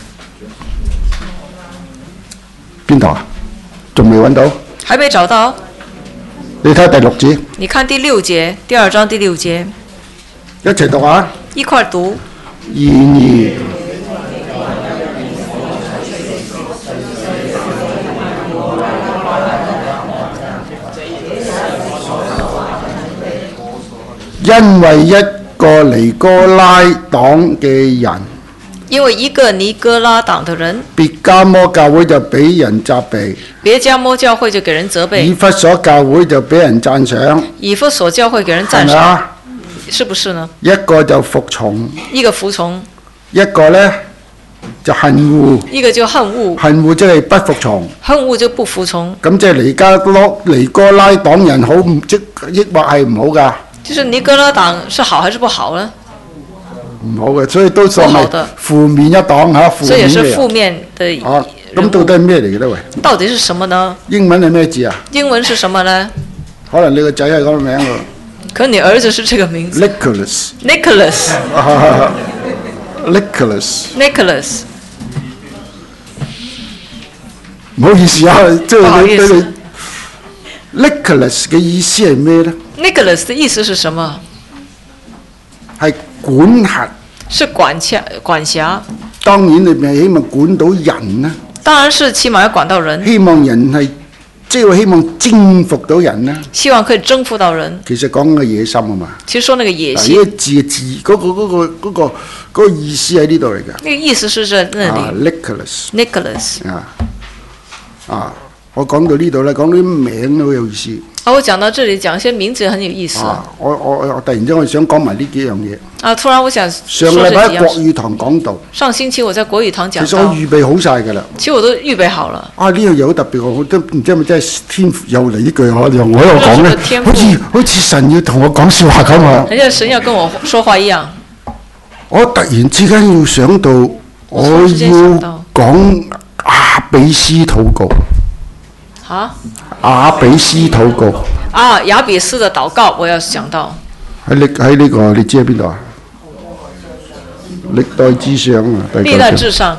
邊度啊？仲未揾到？ 還沒找到。 你睇第6節。 你看第6節，第2章第6節。 一齊讀啊！ 一塊讀。 然而。因為一個尼哥拉黨嘅人， 因為一個尼哥拉黨的人， 別迦摩教會就俾人責備， 別迦摩教會就給人責備， 以弗所教會就俾人讚賞， 以弗所教會給人讚賞，是不是呢？ 一個就服從， 一個服從， 一個呢就恨惡， 一個就恨惡， 恨惡即係不服從， 恨惡就不服從， 咁即係尼哥拉黨人好即抑或係唔好㗎？ 就是尼哥拉黨是好還是不好呢？ 唔好嘅，所以都算係負面一黨嚇，負面嘅。 這也是負面的。 咁到底係咩嚟嘅咧？喂， 到底是什麼呢？ 英文係咩字啊？ 英文是什麼呢？ 可能你個仔係咁嘅名喎。 可你兒子是這個名字。Nicholas。 唔好意思啊，即係你 Nicholas 嘅意思係咩咧 ？Nicholas 嘅意思是什麼？ 係管轄。 是管轄。 當然你咪希望管到人啦。 當然是起碼要管到人。 希望人係即係希望征服到人啦。 希望可以征服到人。 其實講個野心啊嘛。 其實說那個野心。 呢個字嗰個意思喺呢度嚟㗎。 那個意思是在那裡。 Nicholas。我講到呢度咧，講啲名都好有意思。 我講到這裡講一些名字很有意思。 我突然之間我想講埋呢幾樣嘢。 突然我想上個禮拜喺國語堂講道。 上星期我在國語堂講道。 其實我預備好晒㗎啦。 其實我都預備好了。 呢樣嘢好特別，我都唔知係咪真係天父又嚟呢句我又講咧，好似神要同我講笑話咁啊！ 好像神要跟我說話一樣。 我突然之間要想到，我要講雅比斯禱告。雅比斯禱告。 雅比斯的禱告，我要想到。 喺呢個，你知喺邊度啊？歷代志上啊。 歷代志上。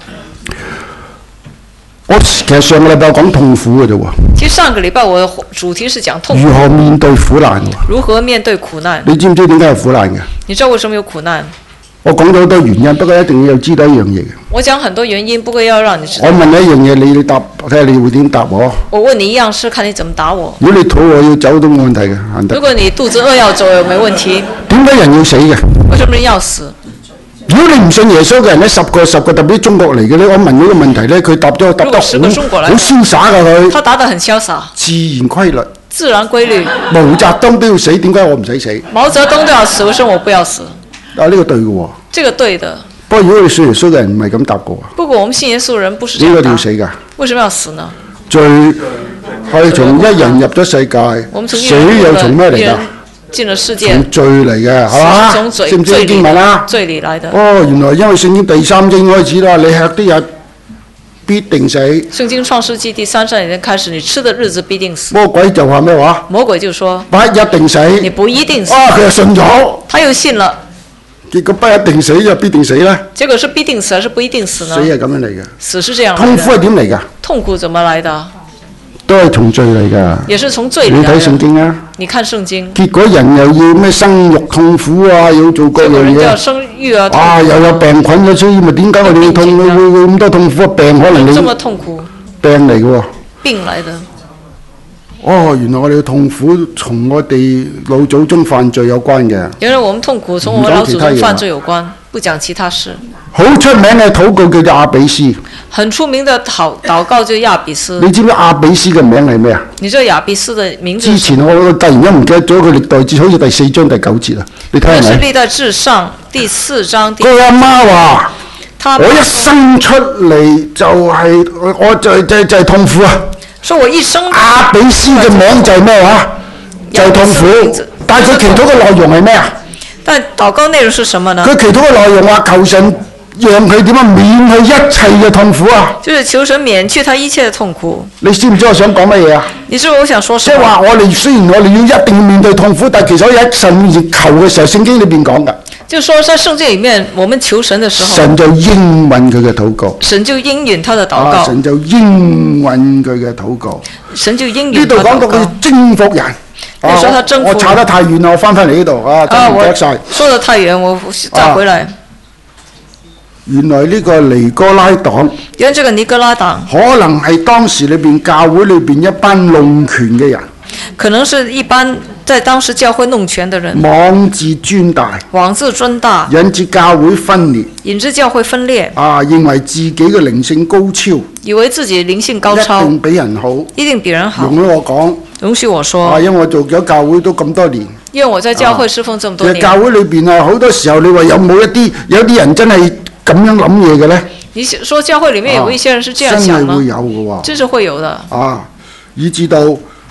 我其實上個禮拜講痛苦嘅啫喎。 其實上個禮拜我的主題是講痛苦。 如何面對苦難？ 如何面對苦難？ 你知唔知點解有苦難嘅？ 你知道為什麼有苦難？ 我講咗好多原因，不過一定要知道一樣嘢嘅。 我講很多原因，不過要讓你知道。 我問你一樣嘢，你答，睇下你會點答我。 我問你一樣事，看你怎麼答我。 如果你肚餓要走都冇問題嘅， 如果你肚子餓要走，沒問題。 點解人要死嘅？ 為什麼人要死？ 如果你唔信耶穌嘅人咧，10個特別中國嚟嘅咧，我問呢個問題咧，佢答得好瀟灑㗎佢。 他答得很瀟灑。 自然規律。 自然規律。 毛澤東都要死，點解我唔使死？ 毛澤東都要死，為什麼我不要死？ 呢個對嘅喎。 這個對的。 不過如果你信耶穌嘅人唔係咁答過啊。 不過我們信耶穌嘅人不是這樣答。 應該要死㗎。 為什麼要死呢？ 罪係從一人入咗世界，死又從咩嚟㗎？ 進了世界。 從罪嚟嘅，係嘛？知唔知經文啊？ 罪裏來的。 原來因為聖經第3章開始啦，你吃的日必定死。 聖經創世紀第3章已經開始，你吃的日子必定死。 魔鬼就話咩話？ 魔鬼就說不一定死。 你不一定死。 佢又信咗。 他又信了。 結果不一定死就必定死咧。 結果是必定死還是不一定死呢？ 死係咁樣嚟嘅。 死是這樣。 痛苦係點嚟㗎？ 痛苦怎麼來的？ 都係從罪嚟㗎。 也是從罪嚟的。 你睇聖經啊。 你看聖經。 結果人又要咩生育痛苦啊，要做各樣嘢。 人都要生育啊。 又有病菌嘅，所以咪點解我哋要痛會咁多痛苦啊？病可能你。 這麼痛苦。 病嚟嘅喎。 病來的。 原來我哋嘅痛苦從我哋老祖宗犯罪有關嘅。 原來我們痛苦從我們老祖宗犯罪有關，不講其他事。 好出名嘅禱告叫做雅比斯。 很出名的禱告就雅比斯。 你知唔知雅比斯嘅名係咩啊？ 你知道雅比斯嘅名字？ 之前我突然間唔記得咗佢歷代志好似第4章第9節啊！你睇下。 是歷代志上第4章第。 佢阿媽話：我一生出嚟就係我就係痛苦啊！ 說我一生。 雅比斯嘅名就係咩話？就係痛苦。但係佢祈禱嘅內容係咩啊？ 但禱告內容是什麼呢？ 佢祈禱嘅內容話求神讓佢點樣免去一切嘅痛苦啊！ 就是求神免去他一切嘅痛苦。 你知唔知我想講乜嘢啊？ 你知唔知我想說什麼？ 即係話我哋雖然我哋要一定要面對痛苦，但係其實我喺神面前求嘅時候，聖經裏邊講㗎。 就是說，在聖經裡面，我們求神的時候， 神就應允佢嘅禱告。 神就應允他的禱告。 神就應允佢嘅禱告。 神就應允他呢度講到佢征服人。我查得太遠啦，我翻返嚟呢度啊，真唔記得晒。 說得太遠，我再回來。 原來呢個尼哥拉黨， 原來這個尼哥拉黨可能係當時裏邊教會裏邊一班弄權嘅人， 可能是一般在當時教會弄權的人， 妄自尊大，引致教會分裂，認為自己嘅靈性高超， 以為自己靈性高超， 一定比人好， 一定比人好。 容許我說，因為我做咗教會都咁多年， 因為我在教會侍奉這麼多年， 教會裏邊啊，好多時候你話有冇有啲人真係咁樣諗嘢嘅咧？ 你說教會裡面有一些人是這樣想嗎？ 真係會有嘅喎， 真是會有的。 以至到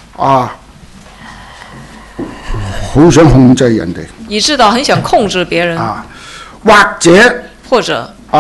好想控制人哋， 以致到很想控制別人， 或者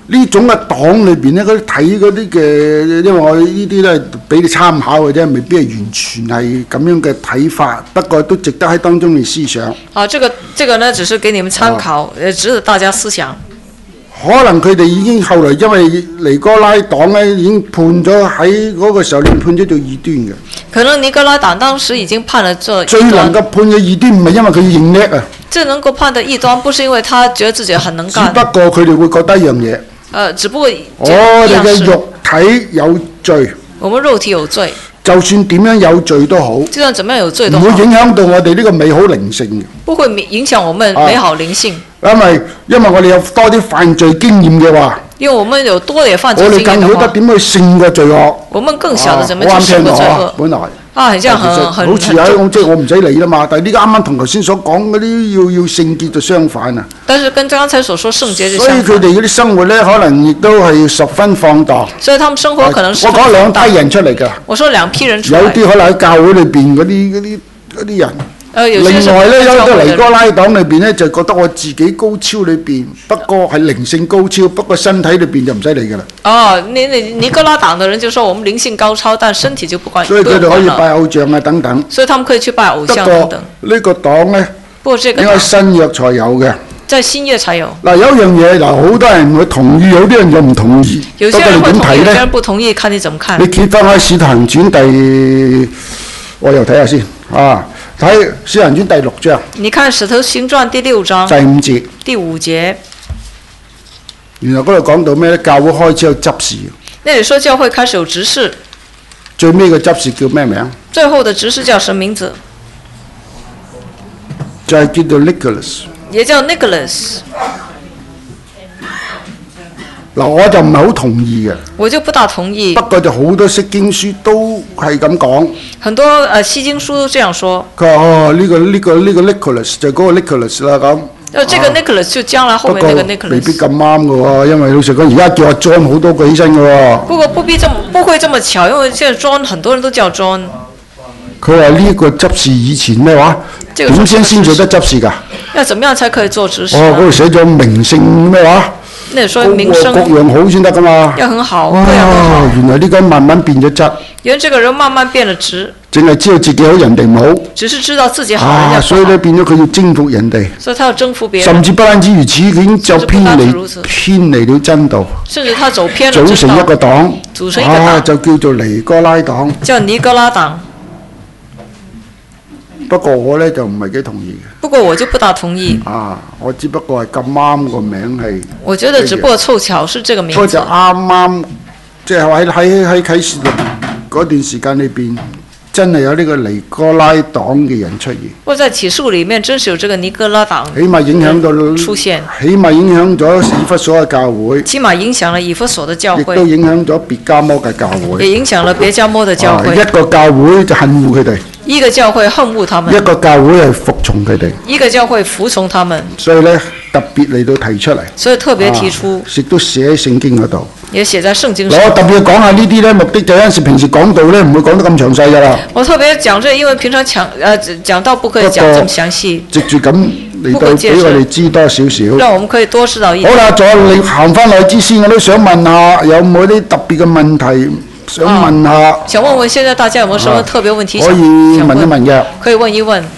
呢種嘅黨裏邊咧，嗰啲睇嗰啲嘅，因為我呢啲都係俾你參考嘅啫，未必係完全係咁樣嘅睇法，不過都值得喺當中嚟思想。 啊，這個呢，只是給你們參考，值得大家思想。 可能佢哋已經後來因為尼哥拉黨咧，已經判咗喺嗰個時候，你判咗做異端嘅。 可能尼哥拉黨當時已經判了做異端。 最能夠判嘅異端唔係因為佢認叻啊。 最能夠判的異端，不是因為他覺得自己很能幹。 只不過佢哋會覺得一樣嘢。 只不過我哋嘅肉體有罪。 我們肉體有罪。 就算點樣有罪都好。 就算怎麼樣有罪都好。 唔會影響到我哋呢個美好靈性嘅。 不會影響我們美好靈性。 因為我哋有多啲犯罪經驗嘅話。因為我們有多點犯罪經驗的話。我哋更曉得點去勝過罪惡。 我們更曉得怎麼去勝過罪惡。 本來。 很像很好似喺即係我唔使理啦嘛，但係呢個啱啱同頭先所講嗰啲要聖潔就相反啊。 但是跟剛才所說聖潔就相反。 所以佢哋嗰啲生活咧，可能亦都係十分放蕩。 所以他們生活可能是。 我講兩批人出嚟㗎。 我說兩批人出嚟。 有啲可能喺教會裏邊嗰啲人。另外咧，有個尼哥拉黨裏邊咧，就覺得我自己高超裏邊，不過係靈性高超，不過身體裏邊就唔使理㗎啦。 哦，尼哥拉黨的人就說我們靈性高超，但身體就不管。 所以佢哋可以拜偶像啊等等。 所以他們可以去拜偶像等等。 不過呢個黨咧，應該新約才有嘅。 在新約才有。 嗱，有一樣嘢嗱，好多人會同意，有啲人就唔同意。 有些人會同意，有些人不同意，看你怎麼看。 你揭翻開《使徒行傳》我又睇下先啊。睇《使徒行傳》第6章。 你看《使徒行傳》第6章。 第5節。 第5節。 原來嗰度講到咩咧？教會開始有執事。 那裡說教會開始有執事。 最尾嘅執事叫咩名？ 最後的執事叫什麼名字？ 就係叫做 Nicholas。 也叫 Nicholas。 嗱，我就唔係好同意嘅。 我就不大同意。 不過就好多釋經書都係咁講。 很多釋經書都這樣說。 佢話哦，呢個 Nicholas 就嗰個 Nicholas 啦咁。 這個 Nicholas 就將來後面那個 Nicholas。 未必咁啱嘅喎，因為老實講，而家叫阿 John 好多個起身嘅喎。 不過不會這麼巧，因為現在 John 很多人都叫 John。 佢話呢個執事以前咩話？點先做得執事㗎？ 要怎麼樣才可以做執事？ 哦，嗰度寫咗名聲咩話？ 那說名聲。各樣好先得㗎嘛。 要很好，各樣都好。 原來呢個人慢慢變咗質。 原來這個人慢慢變了質。 淨係知道自己好，人哋唔好。 只是知道自己好，人家不好。 所以咧變咗佢要征服人哋。 所以他要征服別人。 甚至不單止如此，佢已經就偏離了真道。 甚至他走偏了真道。 組成一個黨。 組成一個黨。 就叫做尼哥拉黨。 叫尼哥拉黨。 不過我咧就唔係幾同意嘅。 不過我就不大同意。 我只不過係咁啱個名係。 我覺得只不過湊巧是這個名字。 所以就啱啱，即係喺啟示錄嗰段時間裏邊，真係有呢個尼哥拉黨嘅人出現。 或者在啟示錄裡面，真是有這個尼哥拉黨。 起碼影響到出現。 起碼影響咗以弗所嘅教會。 起碼影響了以弗所的教會。 亦都影響咗別迦摩嘅教會。 也影響了別迦摩的教會。 一個教會就恨惡佢哋。 一個教會恨惡他們。 一個教會係服從佢哋。 一個教會服從他們。 所以咧，特別嚟到提出嚟。 所以特別提出。 亦都寫喺聖經嗰度。 也寫在聖經上。 我特別講下呢啲咧，目的就有陣時平時講到咧，唔會講得咁詳細㗎啦。 我特別講這，因為平常講到不可以講這麼詳細。 藉住咁嚟到俾我哋知多少少。 讓我們可以多知道一點。 好啦，再你行翻嚟之先，我都想問下，有冇啲特別嘅問題想問下？ 想問問現在大家有冇什麼特別問題？ 可以問一問嘅。 可以問一問。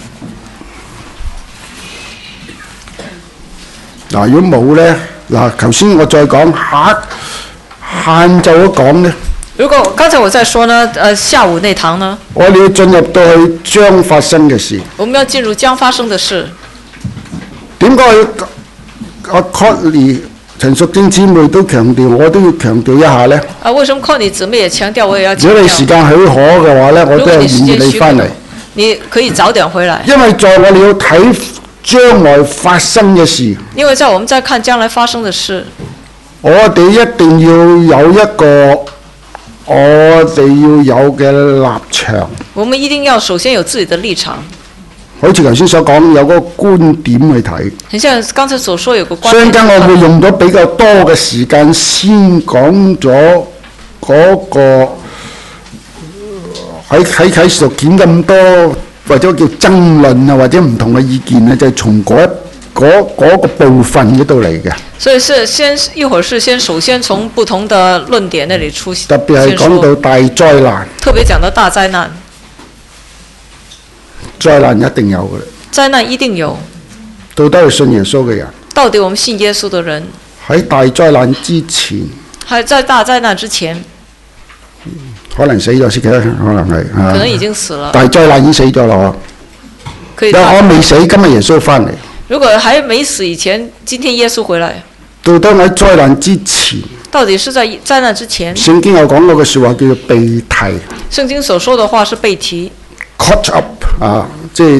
嗱，如果冇咧，嗱，頭先我再講晏晝講咧。 如果剛才我在說呢，下午那堂呢？ 我哋要進入到去將發生嘅事。 我們要進入將發生的事。 點解阿 Connie 陳淑貞姊妹都強調，我都要強調一下呢？ 為什麼 Connie 姊妹也強調，我也要強調？ 如果你時間許可嘅話呢，我都係願意你翻嚟。 你可以早點回來。 因為在我哋要睇將來發生嘅事。 因為在我們在看將來發生的事。 我哋一定要有一個我哋要有嘅立場。 我們一定要首先有自己的立場。 好似頭先所講，有個觀點去睇。 很像剛才所說有個觀點。 所以間我會用咗比較多嘅時間先講咗嗰個喺啟示錄見咁多或者叫爭論啊，或者唔同嘅意見啊，就係從嗰個部分嗰度嚟嘅。 所以是一會兒是首先從不同的論點那裡出現。 特別係講到大災難。 特別講到大災難。 災難一定有嘅。 災難一定有。 到底係信耶穌嘅人。 到底我們信耶穌的人。 喺大災難之前。 喺在大災難之前。 可能死咗先嘅，可能係。 可能已經死了。 大災難已經死咗啦。我未死，今日耶穌翻嚟。 如果還沒死以前，今天耶穌回來。 到底喺災難之前。 到底是在災難之前。聖經有講過嘅説話叫做被提。 聖經所說的話是被提。 caught up 啊，即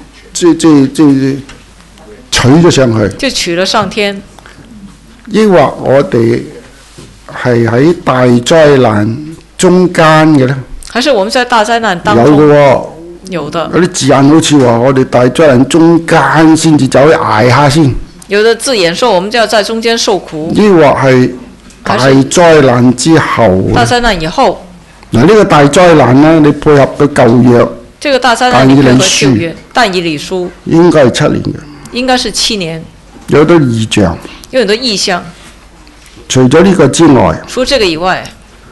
取咗上去。 就取了上天。 抑或我哋係喺大災難中間嘅咧？ 還是我們在大災難當中？ 有嘅喎。 有的。 有啲字眼好似話我哋大災難中間先至走去捱下先。有的字眼說我們就要在中間受苦。 抑或係大災難之後。 大災難以後。 嗱，呢個大災難咧，你配合個舊約。 這個大災難你配合舊約。但以理書。應該係7年嘅。應該是7年。 有好多異象。 有很多異象。 除咗呢個之外。 除這個以外。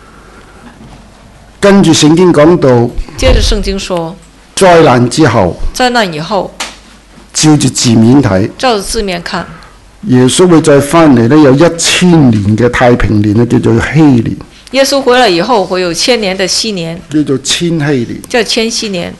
跟住聖經講到。 接着聖經說。 災難之後。 災難以後。 照住字面睇。 照着字面看。 耶穌會再翻嚟咧，有1000年嘅太平年咧，叫做希年。 耶穌回來以後會有1000年的希年。 叫做千禧年。 叫千禧年。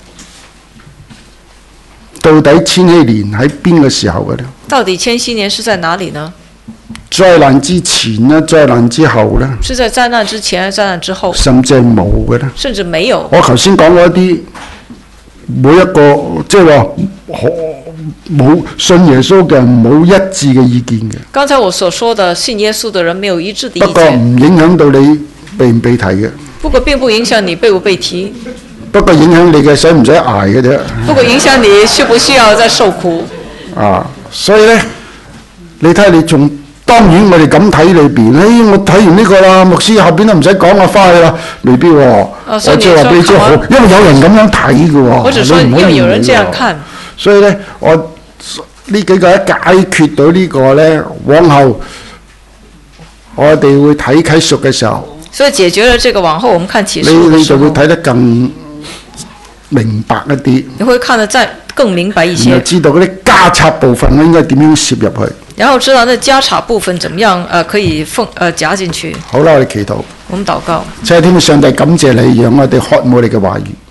到底千禧年喺邊個時候嘅咧？ 到底千禧年是在哪裡呢？ 災難之前呢？災難之後呢？ 是在災難之前還是災難之後？ 甚至係冇嘅咧。 甚至沒有。 我頭先講過一啲，每一個即係話冇信耶穌嘅人冇一致嘅意見嘅。 剛才我所說的信耶穌的人沒有一致的意見。 不過唔影響到你被唔被提嘅。 不過並不影響你被唔被提。 不過影響你嘅使唔使捱嘅啫。 不過影響你需不需要再受苦。 所以咧，你睇下你仲當然我哋咁睇裏邊，我睇完呢個啦，牧師後邊都唔使講我翻去啦，未必喎。我即係話俾你知好，因為有人咁樣睇嘅喎。 我只說因為有人這樣看。 所以咧，我呢幾個一解決到呢個咧，往後我哋會睇啟示嘅時候。所以解決了這個，往後我們看啟示。你就會睇得更明白一啲。你會看得再更明白一些。知道嗰啲加插部分咧應該點樣攝入去。然後知道那加插部分怎麼樣可以夾進去。好啦，我哋祈禱。我們禱告。親愛的天父上帝，感謝你，讓我哋渴慕你嘅話語。